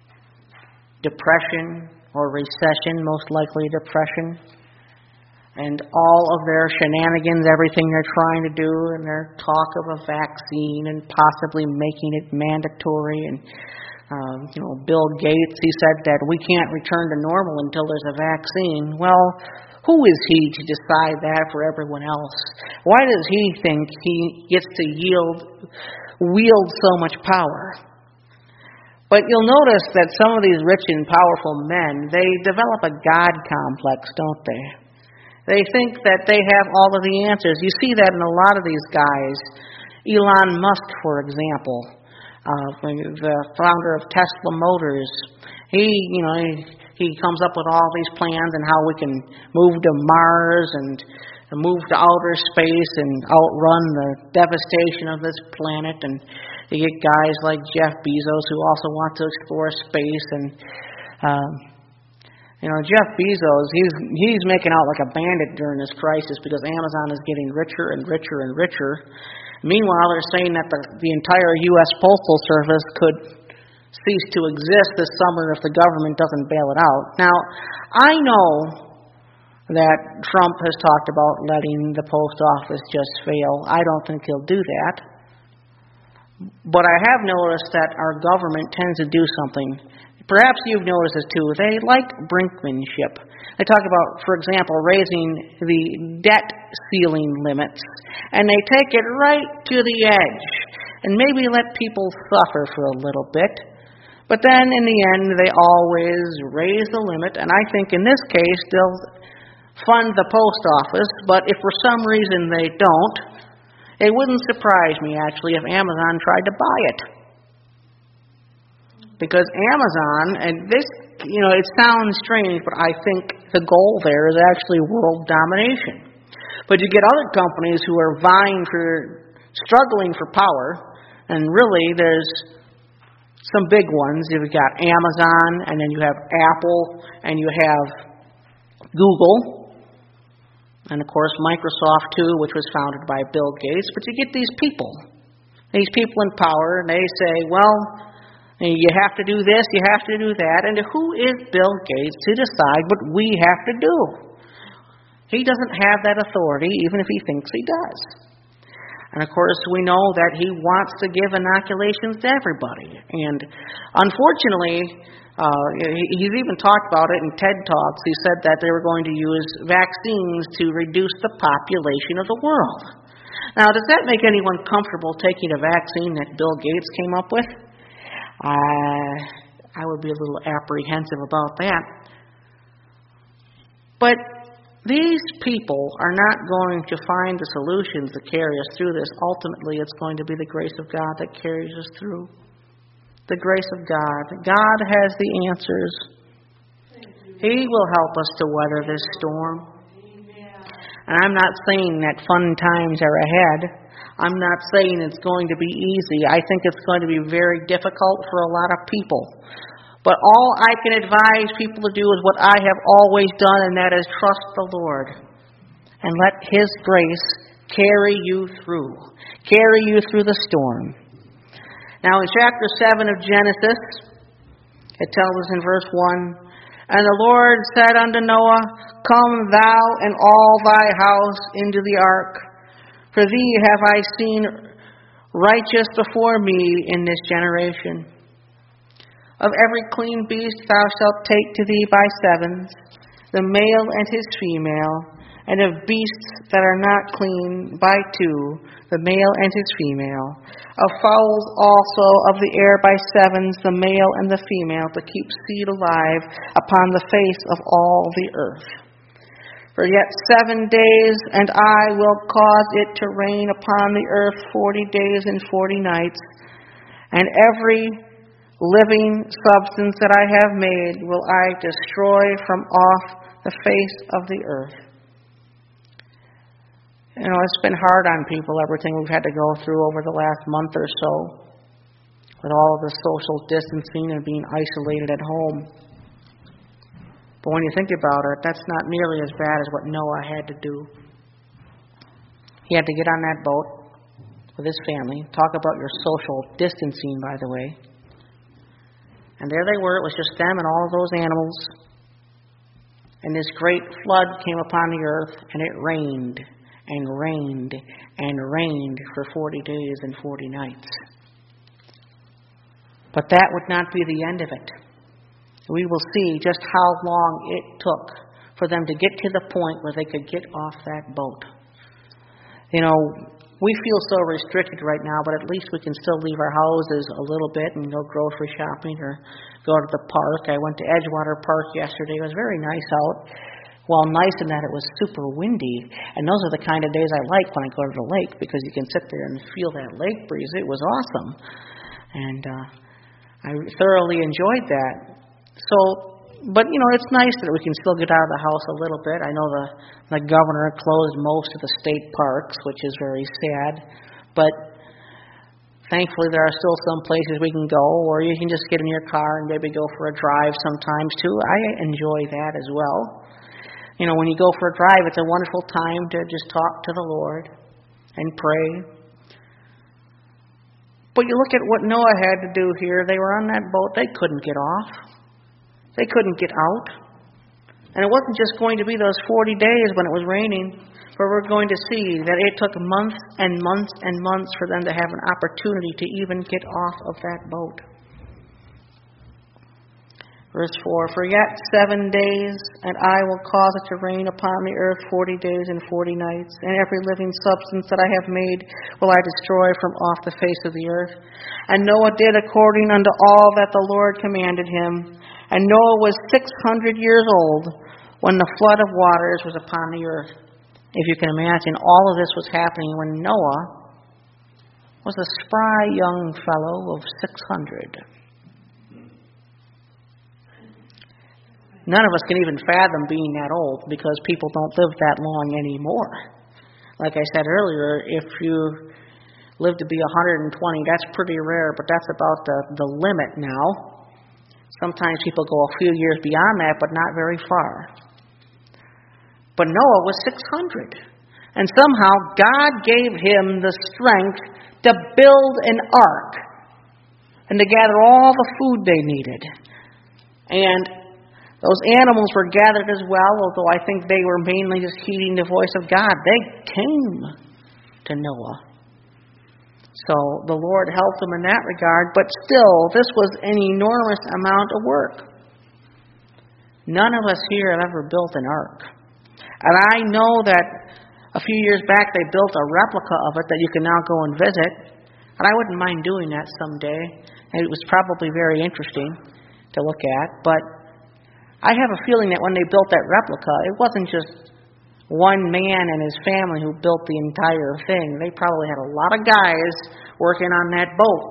depression or recession, most likely depression, and all of their shenanigans, everything they're trying to do, and their talk of a vaccine and possibly making it mandatory. And um, you know, Bill Gates, he said that we can't return to normal until there's a vaccine. Well, who is he to decide that for everyone else? Why does he think he gets to yield, wield so much power? But you'll notice that some of these rich and powerful men, they develop a God complex, don't they? They think that they have all of the answers. You see that in a lot of these guys. Elon Musk, for example, uh, the founder of Tesla Motors, he, you know, he, he comes up with all these plans and how we can move to Mars and move to outer space and outrun the devastation of this planet. And you get guys like Jeff Bezos who also want to explore space. And, um, you know, Jeff Bezos, he's he's making out like a bandit during this crisis because Amazon is getting richer and richer and richer. Meanwhile, they're saying that the, the entire U S Postal Service could cease to exist this summer if the government doesn't bail it out. Now, I know that Trump has talked about letting the post office just fail. I don't think he'll do that. But I have noticed that our government tends to do something. Perhaps you've noticed this too. They like brinkmanship. They talk about, for example, raising the debt ceiling limits. And they take it right to the edge. And maybe let people suffer for a little bit. But then in the end, they always raise the limit. And I think in this case, they'll fund the post office. But if for some reason they don't, It wouldn't surprise me, actually, if Amazon tried to buy it. Because Amazon, and this, you know, it sounds strange, but I think the goal there is actually world domination. But you get other companies who are vying for, struggling for power, and really there's some big ones. You've got Amazon, and then you have Apple, and you have Google, and of course Microsoft too, which was founded by Bill Gates. But you get these people, these people in power, and they say, well, you have to do this, you have to do that. And who is Bill Gates to decide what we have to do? He doesn't have that authority, even if he thinks he does. And of course, we know that he wants to give inoculations to everybody. And unfortunately, uh, he's even talked about it in TED Talks. He said that they were going to use vaccines to reduce the population of the world. Now, does that make anyone comfortable taking a vaccine that Bill Gates came up with? Uh, I would be a little apprehensive about that. But these people are not going to find the solutions to carry us through this. Ultimately, it's going to be the grace of God that carries us through. The grace of God. God has the answers. He will help us to weather this storm. And I'm not saying that fun times are ahead. I'm not saying it's going to be easy. I think it's going to be very difficult for a lot of people. But all I can advise people to do is what I have always done, and that is trust the Lord. And let His grace carry you through. Carry you through the storm. Now in chapter seven of Genesis, it tells us in verse one, And the Lord said unto Noah, Come thou and all thy house into the ark, for thee have I seen righteous before me in this generation. Of every clean beast thou shalt take to thee by sevens, the male and his female, and of beasts that are not clean by two, the male and his female. Of fowls also of the air by sevens, the male and the female, to keep seed alive upon the face of all the earth. For yet seven days, and I will cause it to rain upon the earth forty days and forty nights, and every living substance that I have made will I destroy from off the face of the earth. You know, it's been hard on people, everything we've had to go through over the last month or so, with all of the social distancing and being isolated at home. But when you think about it, that's not nearly as bad as what Noah had to do. He had to get on that boat with his family. Talk about your social distancing, by the way. And there they were. It was just them and all of those animals. And this great flood came upon the earth, and it rained and rained and rained for forty days and forty nights. But that would not be the end of it. We will see just how long it took for them to get to the point where they could get off that boat. You know, we feel so restricted right now, but at least we can still leave our houses a little bit and go grocery shopping or go to the park. I went to Edgewater Park yesterday. It was very nice out. Well, nice in that it was super windy. And those are the kind of days I like when I go to the lake, because you can sit there and feel that lake breeze. It was awesome. And uh, I thoroughly enjoyed that. So, but, you know, it's nice that we can still get out of the house a little bit. I know the, the governor closed most of the state parks, which is very sad. But thankfully there are still some places we can go, or you can just get in your car and maybe go for a drive sometimes too. I enjoy that as well. You know, when you go for a drive, it's a wonderful time to just talk to the Lord and pray. But you look at what Noah had to do here. They were on that boat. They couldn't get off. They couldn't get out. And it wasn't just going to be those forty days when it was raining, but we're going to see that it took months and months and months for them to have an opportunity to even get off of that boat. Verse four, For yet seven days, and I will cause it to rain upon the earth forty days and forty nights, and every living substance that I have made will I destroy from off the face of the earth. And Noah did according unto all that the Lord commanded him. And Noah was six hundred years old when the flood of waters was upon the earth. If you can imagine, all of this was happening when Noah was a spry young fellow of six hundred. None of us can even fathom being that old because people don't live that long anymore. Like I said earlier, if you live to be one hundred twenty, that's pretty rare, but that's about the, the limit now. Sometimes people go a few years beyond that, but not very far. But Noah was six hundred. And somehow God gave him the strength to build an ark and to gather all the food they needed. And those animals were gathered as well, although I think they were mainly just heeding the voice of God. They came to Noah. So the Lord helped them in that regard, but still, this was an enormous amount of work. None of us here have ever built an ark. And I know that a few years back they built a replica of it that you can now go and visit. And I wouldn't mind doing that someday. And it was probably very interesting to look at. But I have a feeling that when they built that replica, it wasn't just one man and his family who built the entire thing. They probably had a lot of guys working on that boat.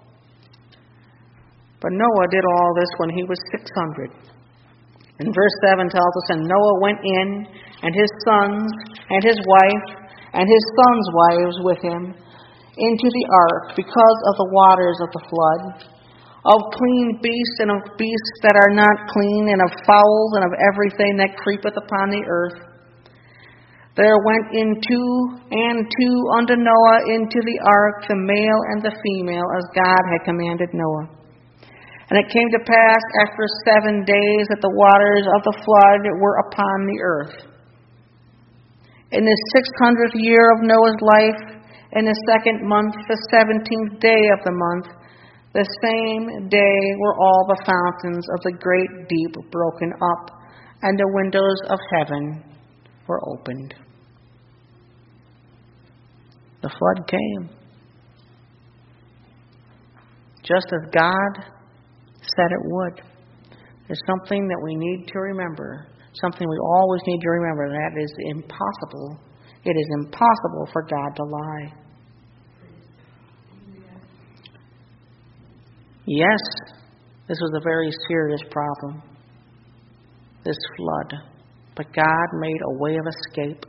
But Noah did all this when he was six hundred. And verse seven tells us, and Noah went in, and his sons, and his wife, and his sons' wives with him, into the ark, because of the waters of the flood, of clean beasts, and of beasts that are not clean, and of fowls, and of everything that creepeth upon the earth. There went in two and two unto Noah into the ark, the male and the female, as God had commanded Noah. And it came to pass after seven days that the waters of the flood were upon the earth. In the six hundredth year of Noah's life, in the second month, the seventeenth day of the month, the same day were all the fountains of the great deep broken up, and the windows of heaven were opened. The flood came. Just as God said it would. There's something that we need to remember. Something we always need to remember. And that is impossible. It is impossible for God to lie. Yes, this was a very serious problem. This flood. But God made a way of escape.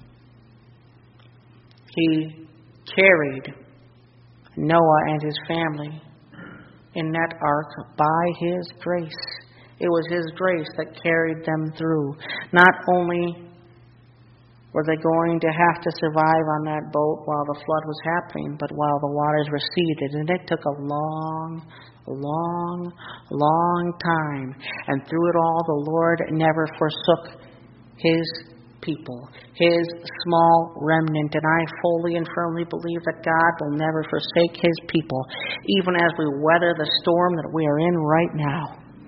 He carried Noah and his family in that ark by His grace. It was His grace that carried them through. Not only were they going to have to survive on that boat while the flood was happening, but while the waters receded. And it took a long, long, long time. And through it all, the Lord never forsook His people, His small remnant. And I fully and firmly believe that God will never forsake His people, even as we weather the storm that we are in right now.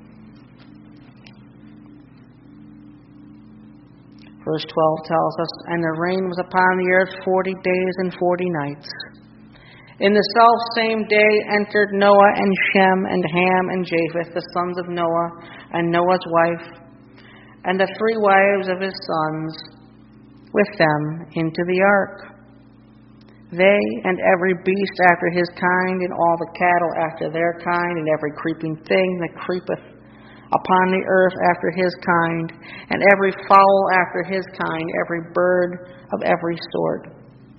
Verse twelve tells us, and the rain was upon the earth forty days and forty nights. In the selfsame day entered Noah and Shem and Ham and Japheth, the sons of Noah, and Noah's wife, and the three wives of his sons, with them into the ark. They and every beast after his kind, and all the cattle after their kind, and every creeping thing that creepeth upon the earth after his kind, and every fowl after his kind, every bird of every sort.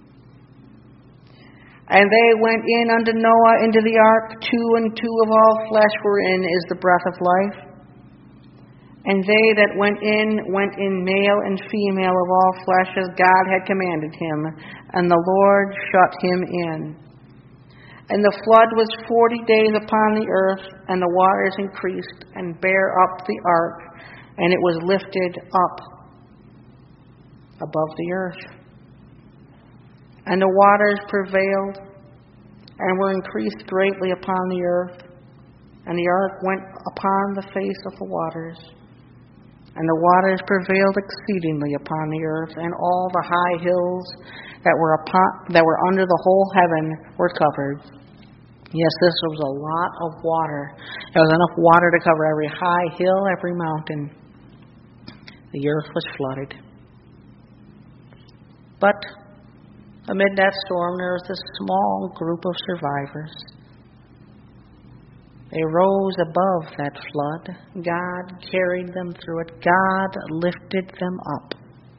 And they went in unto Noah into the ark, two and two of all flesh wherein is the breath of life. And they that went in, went in male and female of all flesh, as God had commanded him. And the Lord shut him in. And the flood was forty days upon the earth, and the waters increased, and bare up the ark, and it was lifted up above the earth. And the waters prevailed, and were increased greatly upon the earth. And the ark went upon the face of the waters. And the waters prevailed exceedingly upon the earth, and all the high hills that were upon, that were under the whole heaven were covered. Yes, this was a lot of water. There was enough water to cover every high hill, every mountain. The earth was flooded. But amid that storm, there was this small group of survivors. They rose above that flood. God carried them through it. God lifted them up.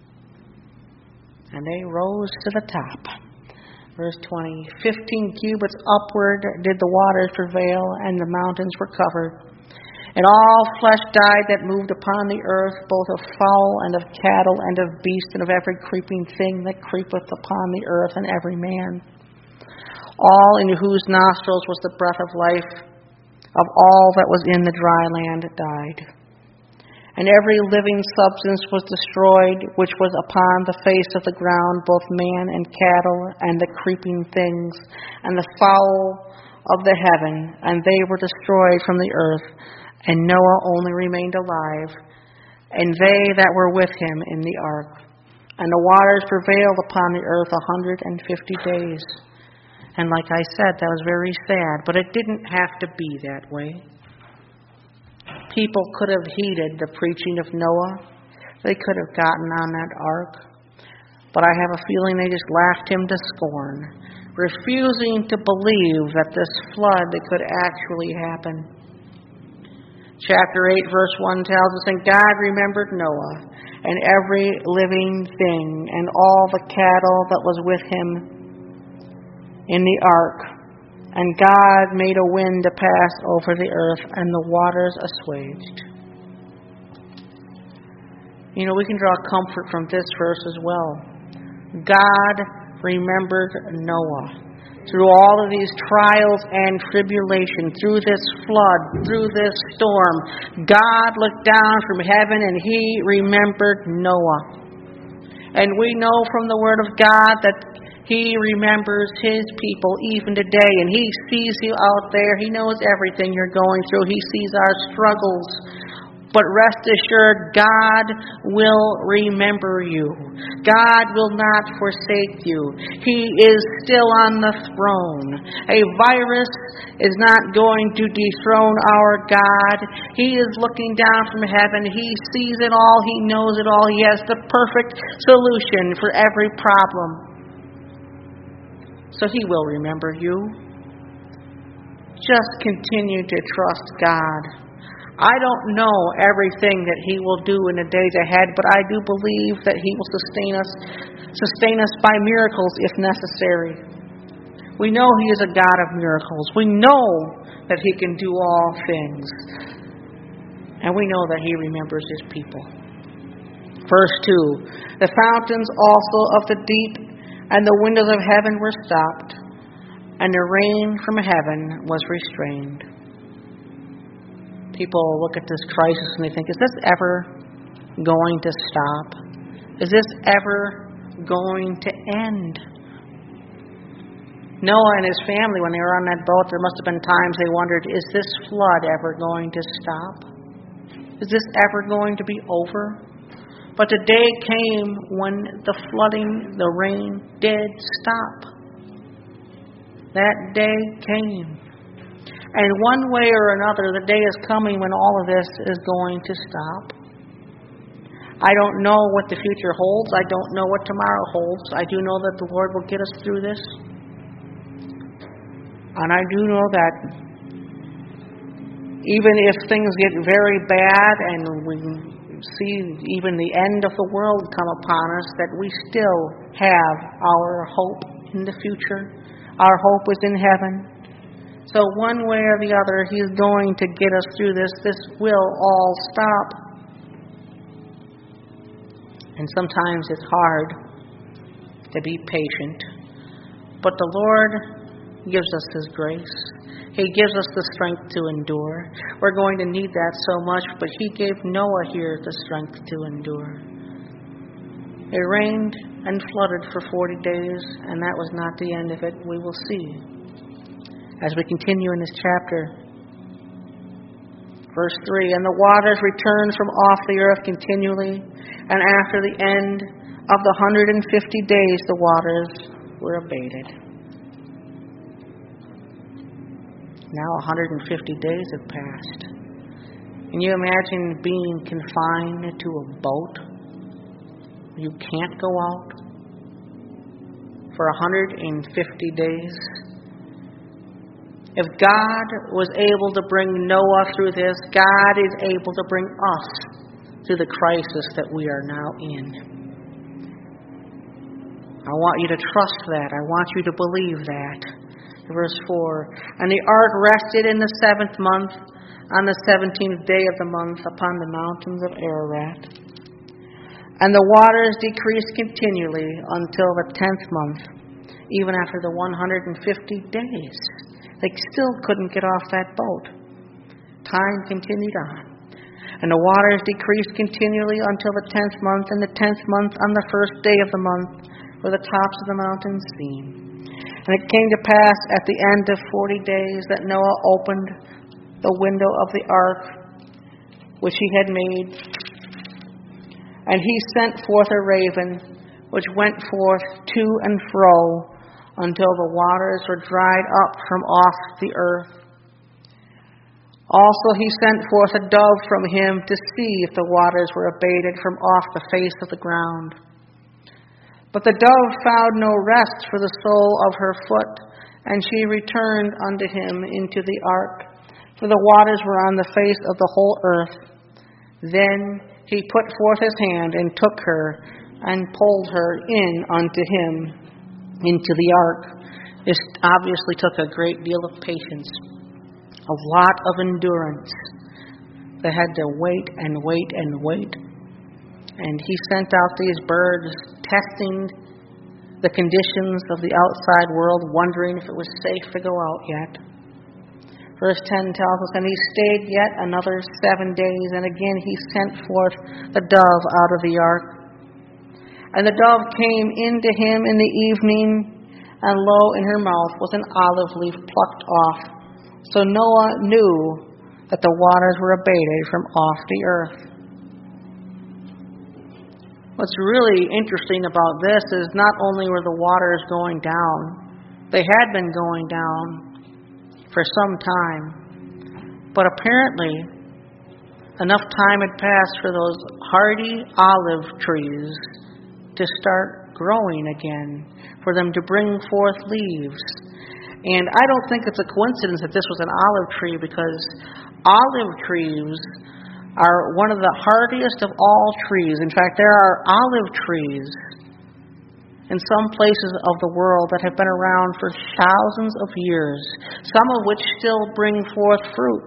And they rose to the top. Verse twenty, fifteen cubits upward did the waters prevail, and the mountains were covered. And all flesh died that moved upon the earth, both of fowl and of cattle and of beast and of every creeping thing that creepeth upon the earth, and every man. All in whose nostrils was the breath of life, of all that was in the dry land died. And every living substance was destroyed, which was upon the face of the ground, both man and cattle, and the creeping things, and the fowl of the heaven, and they were destroyed from the earth. And Noah only remained alive, and they that were with him in the ark. And the waters prevailed upon the earth a hundred and fifty days. And like I said, that was very sad, but it didn't have to be that way. People could have heeded the preaching of Noah. They could have gotten on that ark. But I have a feeling they just laughed him to scorn, refusing to believe that this flood could actually happen. Chapter eight, verse one tells us, And God remembered Noah, and every living thing, and all the cattle that was with him in the ark. And God made a wind to pass over the earth, and the waters assuaged. You know, we can draw comfort from this verse as well. God remembered Noah. Through all of these trials and tribulation, through this flood, through this storm, God looked down from heaven and He remembered Noah. And we know from the Word of God that He remembers His people even today, and He sees you out there. He knows everything you're going through. He sees our struggles. But rest assured, God will remember you. God will not forsake you. He is still on the throne. A virus is not going to dethrone our God. He is looking down from heaven. He sees it all. He knows it all. He has the perfect solution for every problem. So He will remember you. Just continue to trust God. I don't know everything that He will do in the days ahead, but I do believe that He will sustain us, sustain us by miracles if necessary. We know He is a God of miracles. We know that He can do all things. And we know that He remembers His people. Verse two, The fountains also of the deep and the windows of heaven were stopped, and the rain from heaven was restrained. People look at this crisis and they think, is this ever going to stop? Is this ever going to end? Noah and his family, when they were on that boat, there must have been times they wondered, is this flood ever going to stop? Is this ever going to be over? But the day came when the flooding, the rain did stop. That day came. And one way or another, the day is coming when all of this is going to stop. I don't know what the future holds. I don't know what tomorrow holds. I do know that the Lord will get us through this. And I do know that even if things get very bad and we see even the end of the world come upon us, that we still have our hope in the future. Our hope is in heaven. So one way or the other, He's going to get us through this. This will all stop. And sometimes it's hard to be patient. But the Lord gives us His grace. He gives us the strength to endure. We're going to need that so much, but He gave Noah here the strength to endure. It rained and flooded for forty days, and that was not the end of it. We will see as we continue in this chapter. Verse three, And the waters returned from off the earth continually, and after the end of the hundred and fifty days the waters were abated. Now one hundred and fifty days have passed. Can you imagine being confined to a boat? You can't go out. for one hundred fifty days. If God was able to bring Noah through this, God is able to bring us through the crisis that we are now in. I want you to trust that. I want you to believe that. Verse four, and the ark rested in the seventh month, on the seventeenth day of the month, upon the mountains of Ararat. And the waters decreased continually until the tenth month, even after the one hundred fifty days. They still couldn't get off that boat. Time continued on. And the waters decreased continually until the tenth month, and the tenth month on the first day of the month, where the tops of the mountains seen. And it came to pass at the end of forty days that Noah opened the window of the ark which he had made, and he sent forth a raven, which went forth to and fro until the waters were dried up from off the earth. Also he sent forth a dove from him to see if the waters were abated from off the face of the ground. But the dove found no rest for the sole of her foot, and she returned unto him into the ark, for the waters were on the face of the whole earth. Then he put forth his hand and took her, and pulled her in unto him into the ark. This obviously took a great deal of patience, a lot of endurance. They had to wait and wait and wait. And he sent out these birds, testing the conditions of the outside world, wondering if it was safe to go out yet. Verse ten tells us, and he stayed yet another seven days, and again he sent forth the dove out of the ark. And the dove came into him in the evening, and lo, in her mouth was an olive leaf plucked off. So Noah knew that the waters were abated from off the earth. What's really interesting about this is not only were the waters going down, they had been going down for some time, but apparently enough time had passed for those hardy olive trees to start growing again, for them to bring forth leaves. And I don't think it's a coincidence that this was an olive tree, because olive trees are one of the hardiest of all trees. In fact, there are olive trees in some places of the world that have been around for thousands of years, some of which still bring forth fruit.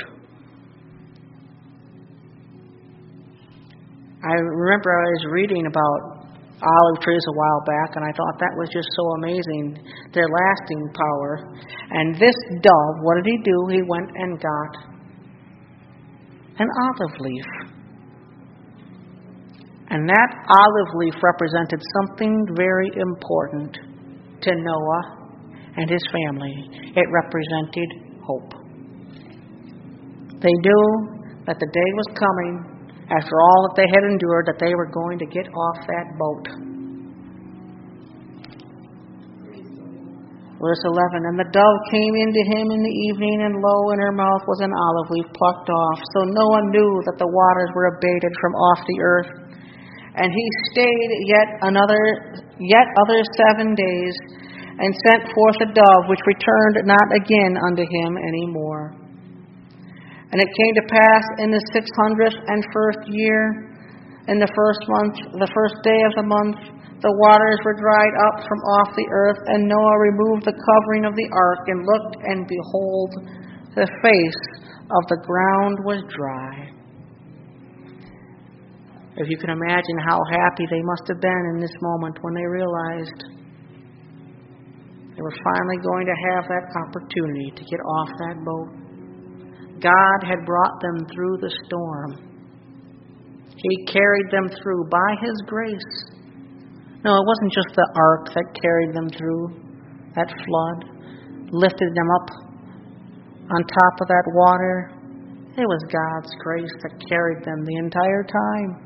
I remember I was reading about olive trees a while back, and I thought that was just so amazing, their lasting power. And this dove, what did he do? He went and got an olive leaf. And that olive leaf represented something very important to Noah and his family. It represented hope. They knew that the day was coming, after all that they had endured, that they were going to get off that boat. Verse eleven, and the dove came into him in the evening, and lo, in her mouth was an olive leaf plucked off. So Noah knew that the waters were abated from off the earth. And he stayed yet another, yet other seven days, and sent forth a dove, which returned not again unto him any more. And it came to pass in the six hundredth and first year, in the first month, the first day of the month, the waters were dried up from off the earth, and Noah removed the covering of the ark, and looked, and behold, the face of the ground was dry. If you can imagine how happy they must have been in this moment when they realized they were finally going to have that opportunity to get off that boat. God had brought them through the storm. He carried them through by His grace. No, it wasn't just the ark that carried them through that flood, lifted them up on top of that water. It was God's grace that carried them the entire time.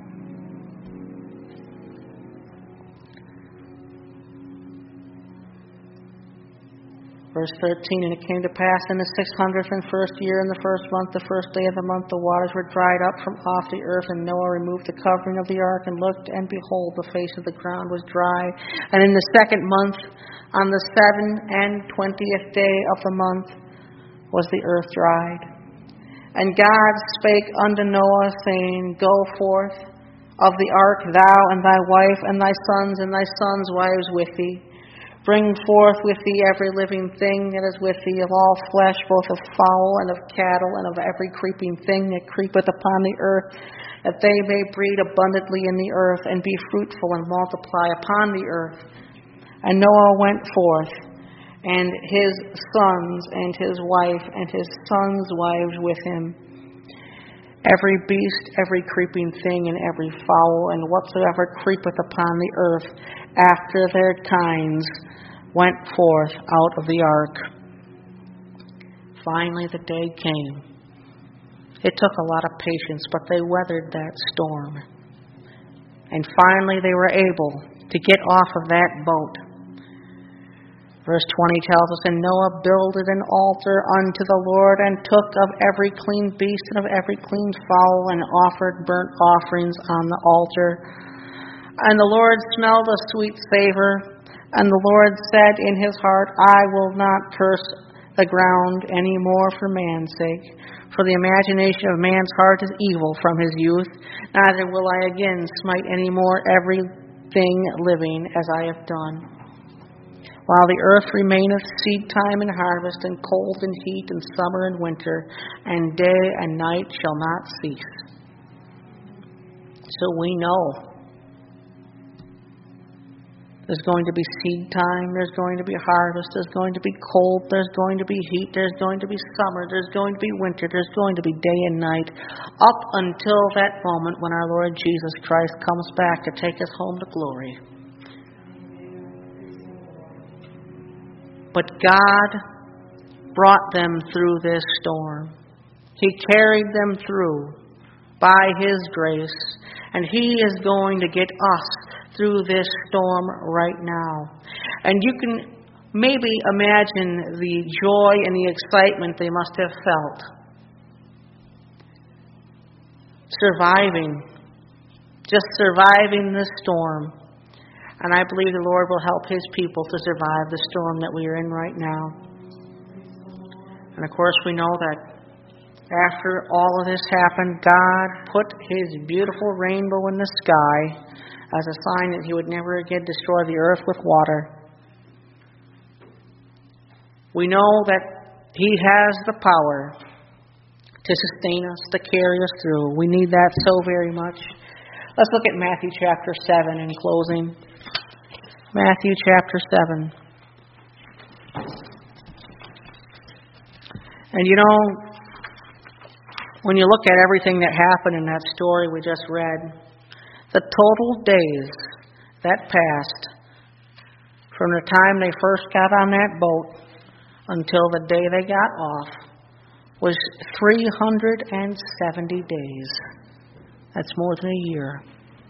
Verse thirteen, and it came to pass in the six hundredth and first year, in the first month, the first day of the month, the waters were dried up from off the earth, and Noah removed the covering of the ark, and looked, and behold, the face of the ground was dry. And in the second month, on the seven and twentieth day of the month, was the earth dried. And God spake unto Noah, saying, Go forth of the ark, thou and thy wife, and thy sons, and thy sons' wives with thee. Bring forth with thee every living thing that is with thee, of all flesh, both of fowl and of cattle, and of every creeping thing that creepeth upon the earth, that they may breed abundantly in the earth, and be fruitful and multiply upon the earth. And Noah went forth, and his sons, and his wife, and his sons' wives with him. Every beast, every creeping thing, and every fowl, and whatsoever creepeth upon the earth, after their kinds, went forth out of the ark. Finally the day came. It took a lot of patience, but they weathered that storm. And finally they were able to get off of that boat. Verse twenty tells us, And Noah builded an altar unto the Lord, and took of every clean beast and of every clean fowl, and offered burnt offerings on the altar. And the Lord smelled a sweet savor. And the Lord said in his heart, I will not curse the ground any more for man's sake. For the imagination of man's heart is evil from his youth. Neither will I again smite any more everything living as I have done. While the earth remaineth, seed time and harvest, and cold and heat, and summer and winter, and day and night shall not cease. So we know there's going to be seed time, there's going to be harvest, there's going to be cold, there's going to be heat, there's going to be summer, there's going to be winter, there's going to be day and night, up until that moment when our Lord Jesus Christ comes back to take us home to glory. But God brought them through this storm. He carried them through by His grace, and He is going to get us through this storm right now. And you can maybe imagine the joy and the excitement they must have felt. Surviving, just surviving this storm. And I believe the Lord will help His people to survive the storm that we are in right now. And of course we know that after all of this happened, God put His beautiful rainbow in the sky as a sign that He would never again destroy the earth with water. We know that He has the power to sustain us, to carry us through. We need that so very much. Let's look at Matthew chapter seven in closing. Matthew chapter seven. And you know, when you look at everything that happened in that story we just read, the total days that passed from the time they first got on that boat until the day they got off was three hundred seventy days. That's more than a year.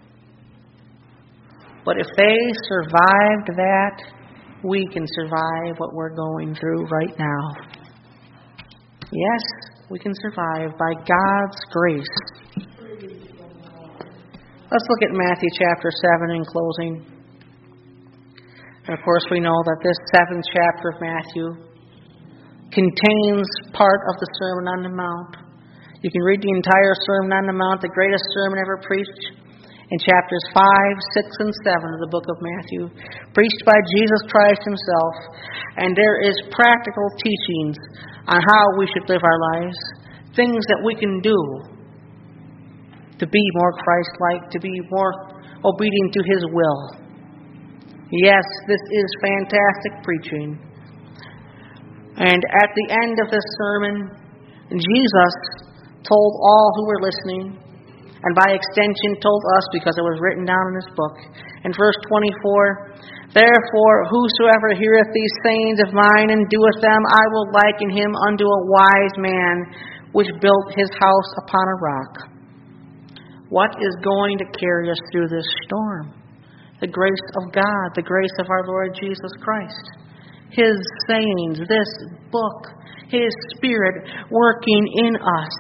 But if they survived that, we can survive what we're going through right now. Yes, we can survive by God's grace. Let's look at Matthew chapter seven in closing. And of course we know that this seventh chapter of Matthew contains part of the Sermon on the Mount. You can read the entire Sermon on the Mount, the greatest sermon ever preached, in chapters five, six, and seven of the book of Matthew, preached by Jesus Christ Himself. And there is practical teachings on how we should live our lives, things that we can do to be more Christ-like, to be more obedient to His will. Yes, this is fantastic preaching. And at the end of this sermon, Jesus told all who were listening, and by extension told us because it was written down in this book. In verse twenty-four, Therefore, whosoever heareth these sayings of mine and doeth them, I will liken him unto a wise man which built his house upon a rock. What is going to carry us through this storm? The grace of God, the grace of our Lord Jesus Christ. His sayings, this book, His Spirit working in us.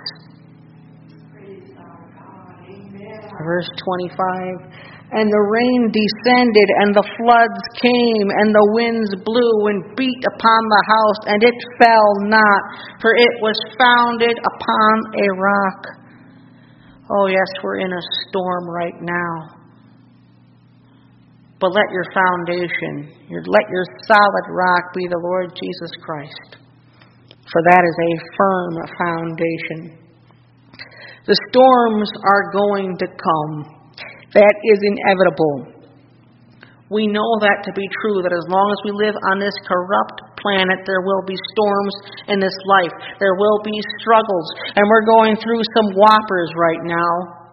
Verse twenty-five, and the rain descended, and the floods came, and the winds blew and beat upon the house, and it fell not, for it was founded upon a rock. Oh yes, we're in a storm right now. But let your foundation, your, let your solid rock be the Lord Jesus Christ, for that is a firm foundation. The storms are going to come. That is inevitable. We know that to be true, that as long as we live on this corrupt planet, there will be storms in this life. There will be struggles, and we're going through some whoppers right now.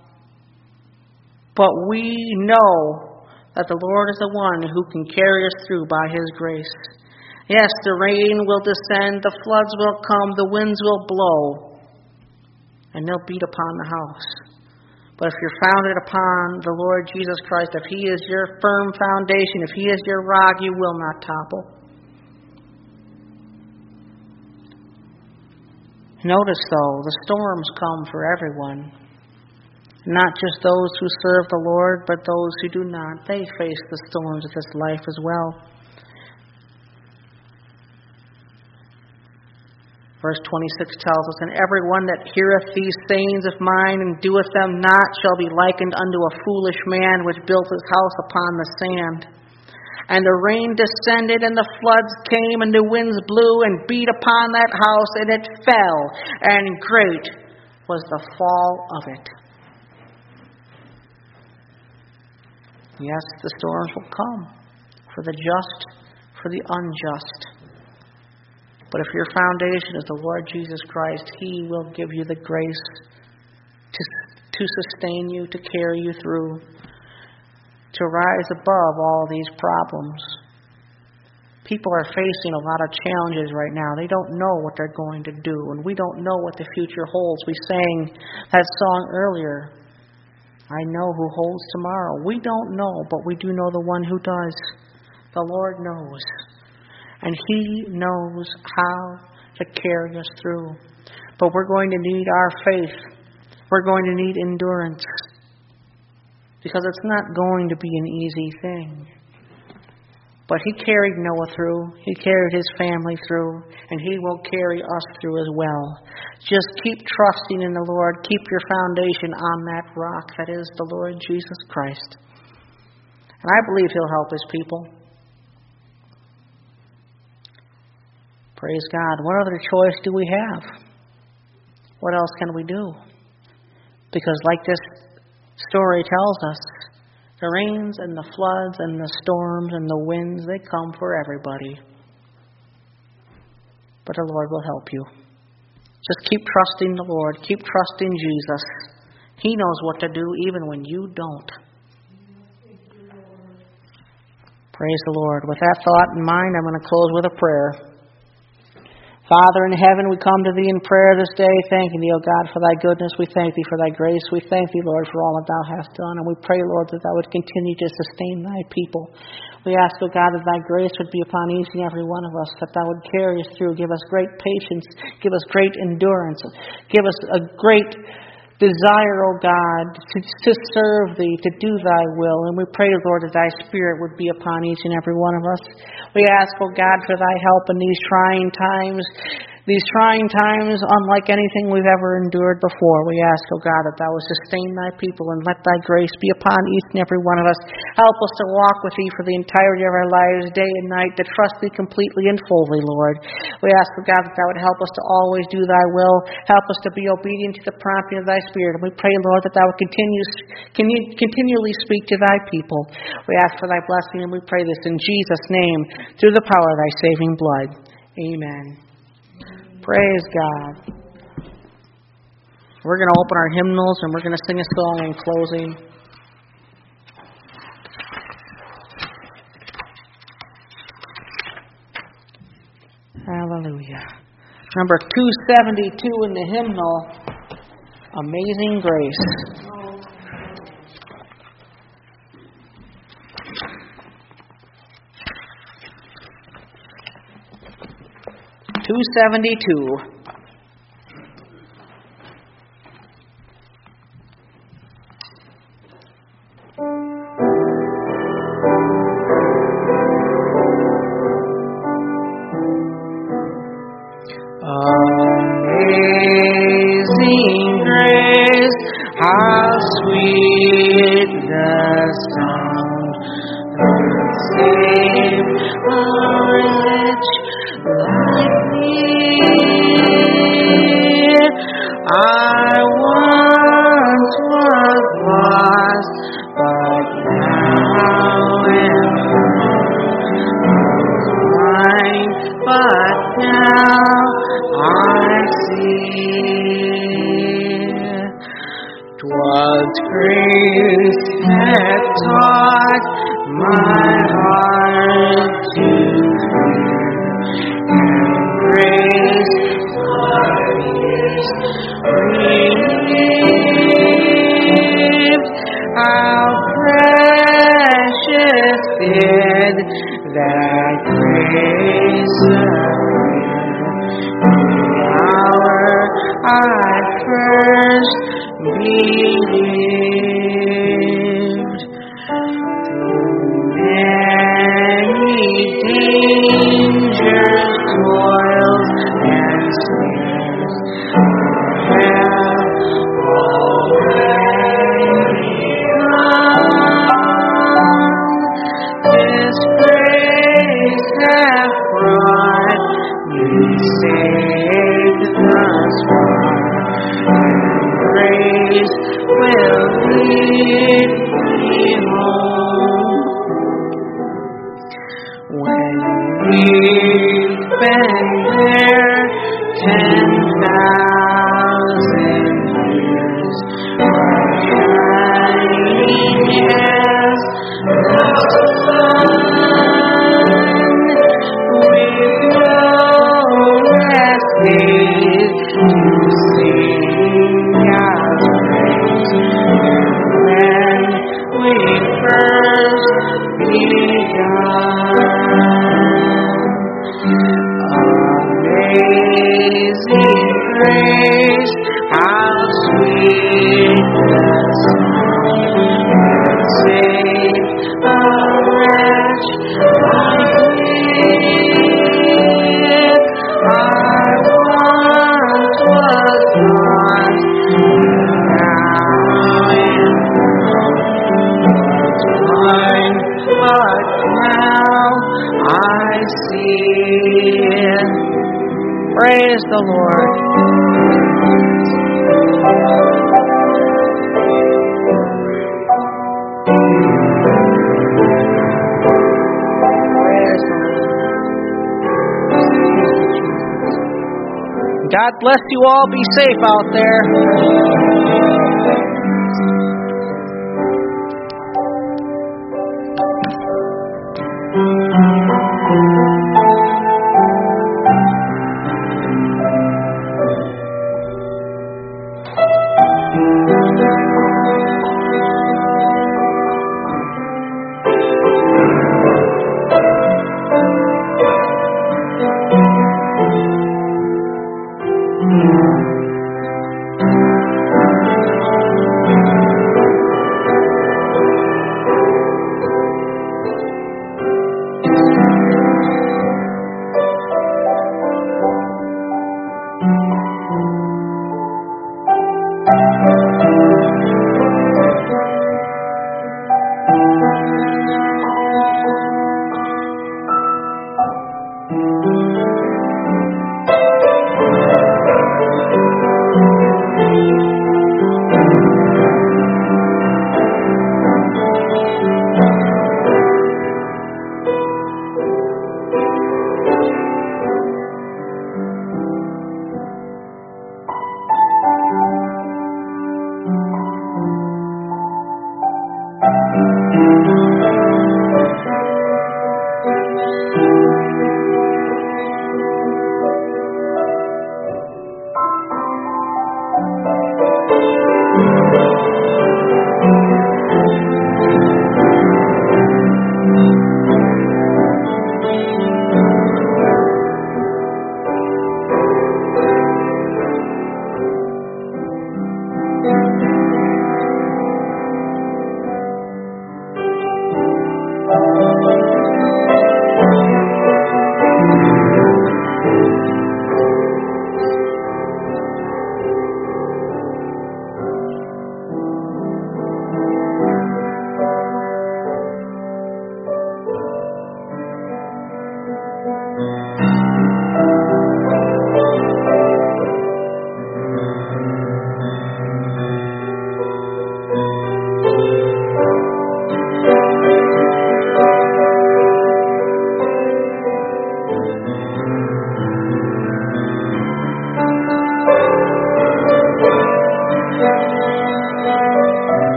But we know that the Lord is the one who can carry us through by His grace. Yes, the rain will descend, the floods will come, the winds will blow, and they'll beat upon the house. But if you're founded upon the Lord Jesus Christ, if He is your firm foundation, if He is your rock, you will not topple. Notice, though, the storms come for everyone. Not just those who serve the Lord, but those who do not. They face the storms of this life as well. Verse twenty-six tells us, and every one that heareth these sayings of mine and doeth them not shall be likened unto a foolish man which built his house upon the sand. And the rain descended, and the floods came, and the winds blew and beat upon that house, and it fell, and great was the fall of it. Yes, the storms will come for the just, for the unjust. But if your foundation is the Lord Jesus Christ, He will give you the grace to, to sustain you, to carry you through, to rise above all these problems. People are facing a lot of challenges right now. They don't know what they're going to do, and we don't know what the future holds. We sang that song earlier, I know who holds tomorrow. We don't know, but we do know the one who does. The Lord knows. And He knows how to carry us through. But we're going to need our faith. We're going to need endurance. Because it's not going to be an easy thing. But He carried Noah through. He carried his family through. And He will carry us through as well. Just keep trusting in the Lord. Keep your foundation on that rock that is the Lord Jesus Christ. And I believe He'll help His people. Praise God. What other choice do we have? What else can we do? Because like this story tells us, the rains and the floods and the storms and the winds, they come for everybody. But the Lord will help you. Just keep trusting the Lord. Keep trusting Jesus. He knows what to do even when you don't. Praise the Lord. With that thought in mind, I'm going to close with a prayer. Father in heaven, we come to Thee in prayer this day, thanking Thee, O God, for Thy goodness. We thank Thee for Thy grace. We thank Thee, Lord, for all that Thou hast done. And we pray, Lord, that Thou would continue to sustain Thy people. We ask, O God, that Thy grace would be upon each and every one of us, that Thou would carry us through. Give us great patience. Give us great endurance. Give us a great desire, O God, to, to serve Thee, to do Thy will. And we pray, Lord, that Thy Spirit would be upon each and every one of us. We ask, O God, for Thy help in these trying times. These trying times, unlike anything we've ever endured before. We ask, O God, that Thou would sustain Thy people and let Thy grace be upon each and every one of us. Help us to walk with Thee for the entirety of our lives, day and night, to trust Thee completely and fully, Lord. We ask, O God, that Thou would help us to always do Thy will. Help us to be obedient to the prompting of Thy Spirit. And we pray, Lord, that Thou would continue, continually speak to Thy people. We ask for Thy blessing, and we pray this in Jesus' name, through the power of Thy saving blood. Amen. Praise God. We're going to open our hymnals and we're going to sing a song in closing. Hallelujah. Number two seventy-two in the hymnal, Amazing Grace. two seventy-two. Amazing grace, how sweet the sound that saved a wretch like me. I once was lost, but now am blind, but now I see. 'Twas grace that taught my heart to fear, and grace for years relieved. How precious did that grace appear the hour I first believed. Through many dangers, toils, and snares, I have already come. This grace hath brought me safe thus far, and grace will lead me home. When we've been there ten thousand years, shining as the sun, we've no less days to sing God's praise than when we first begun. Amazing grace, how sweet the sound that saved a wretch like me. I once was lost, now am blind, but now I see. Praise the Lord. Praise the Lord. God bless you all. Be safe out there.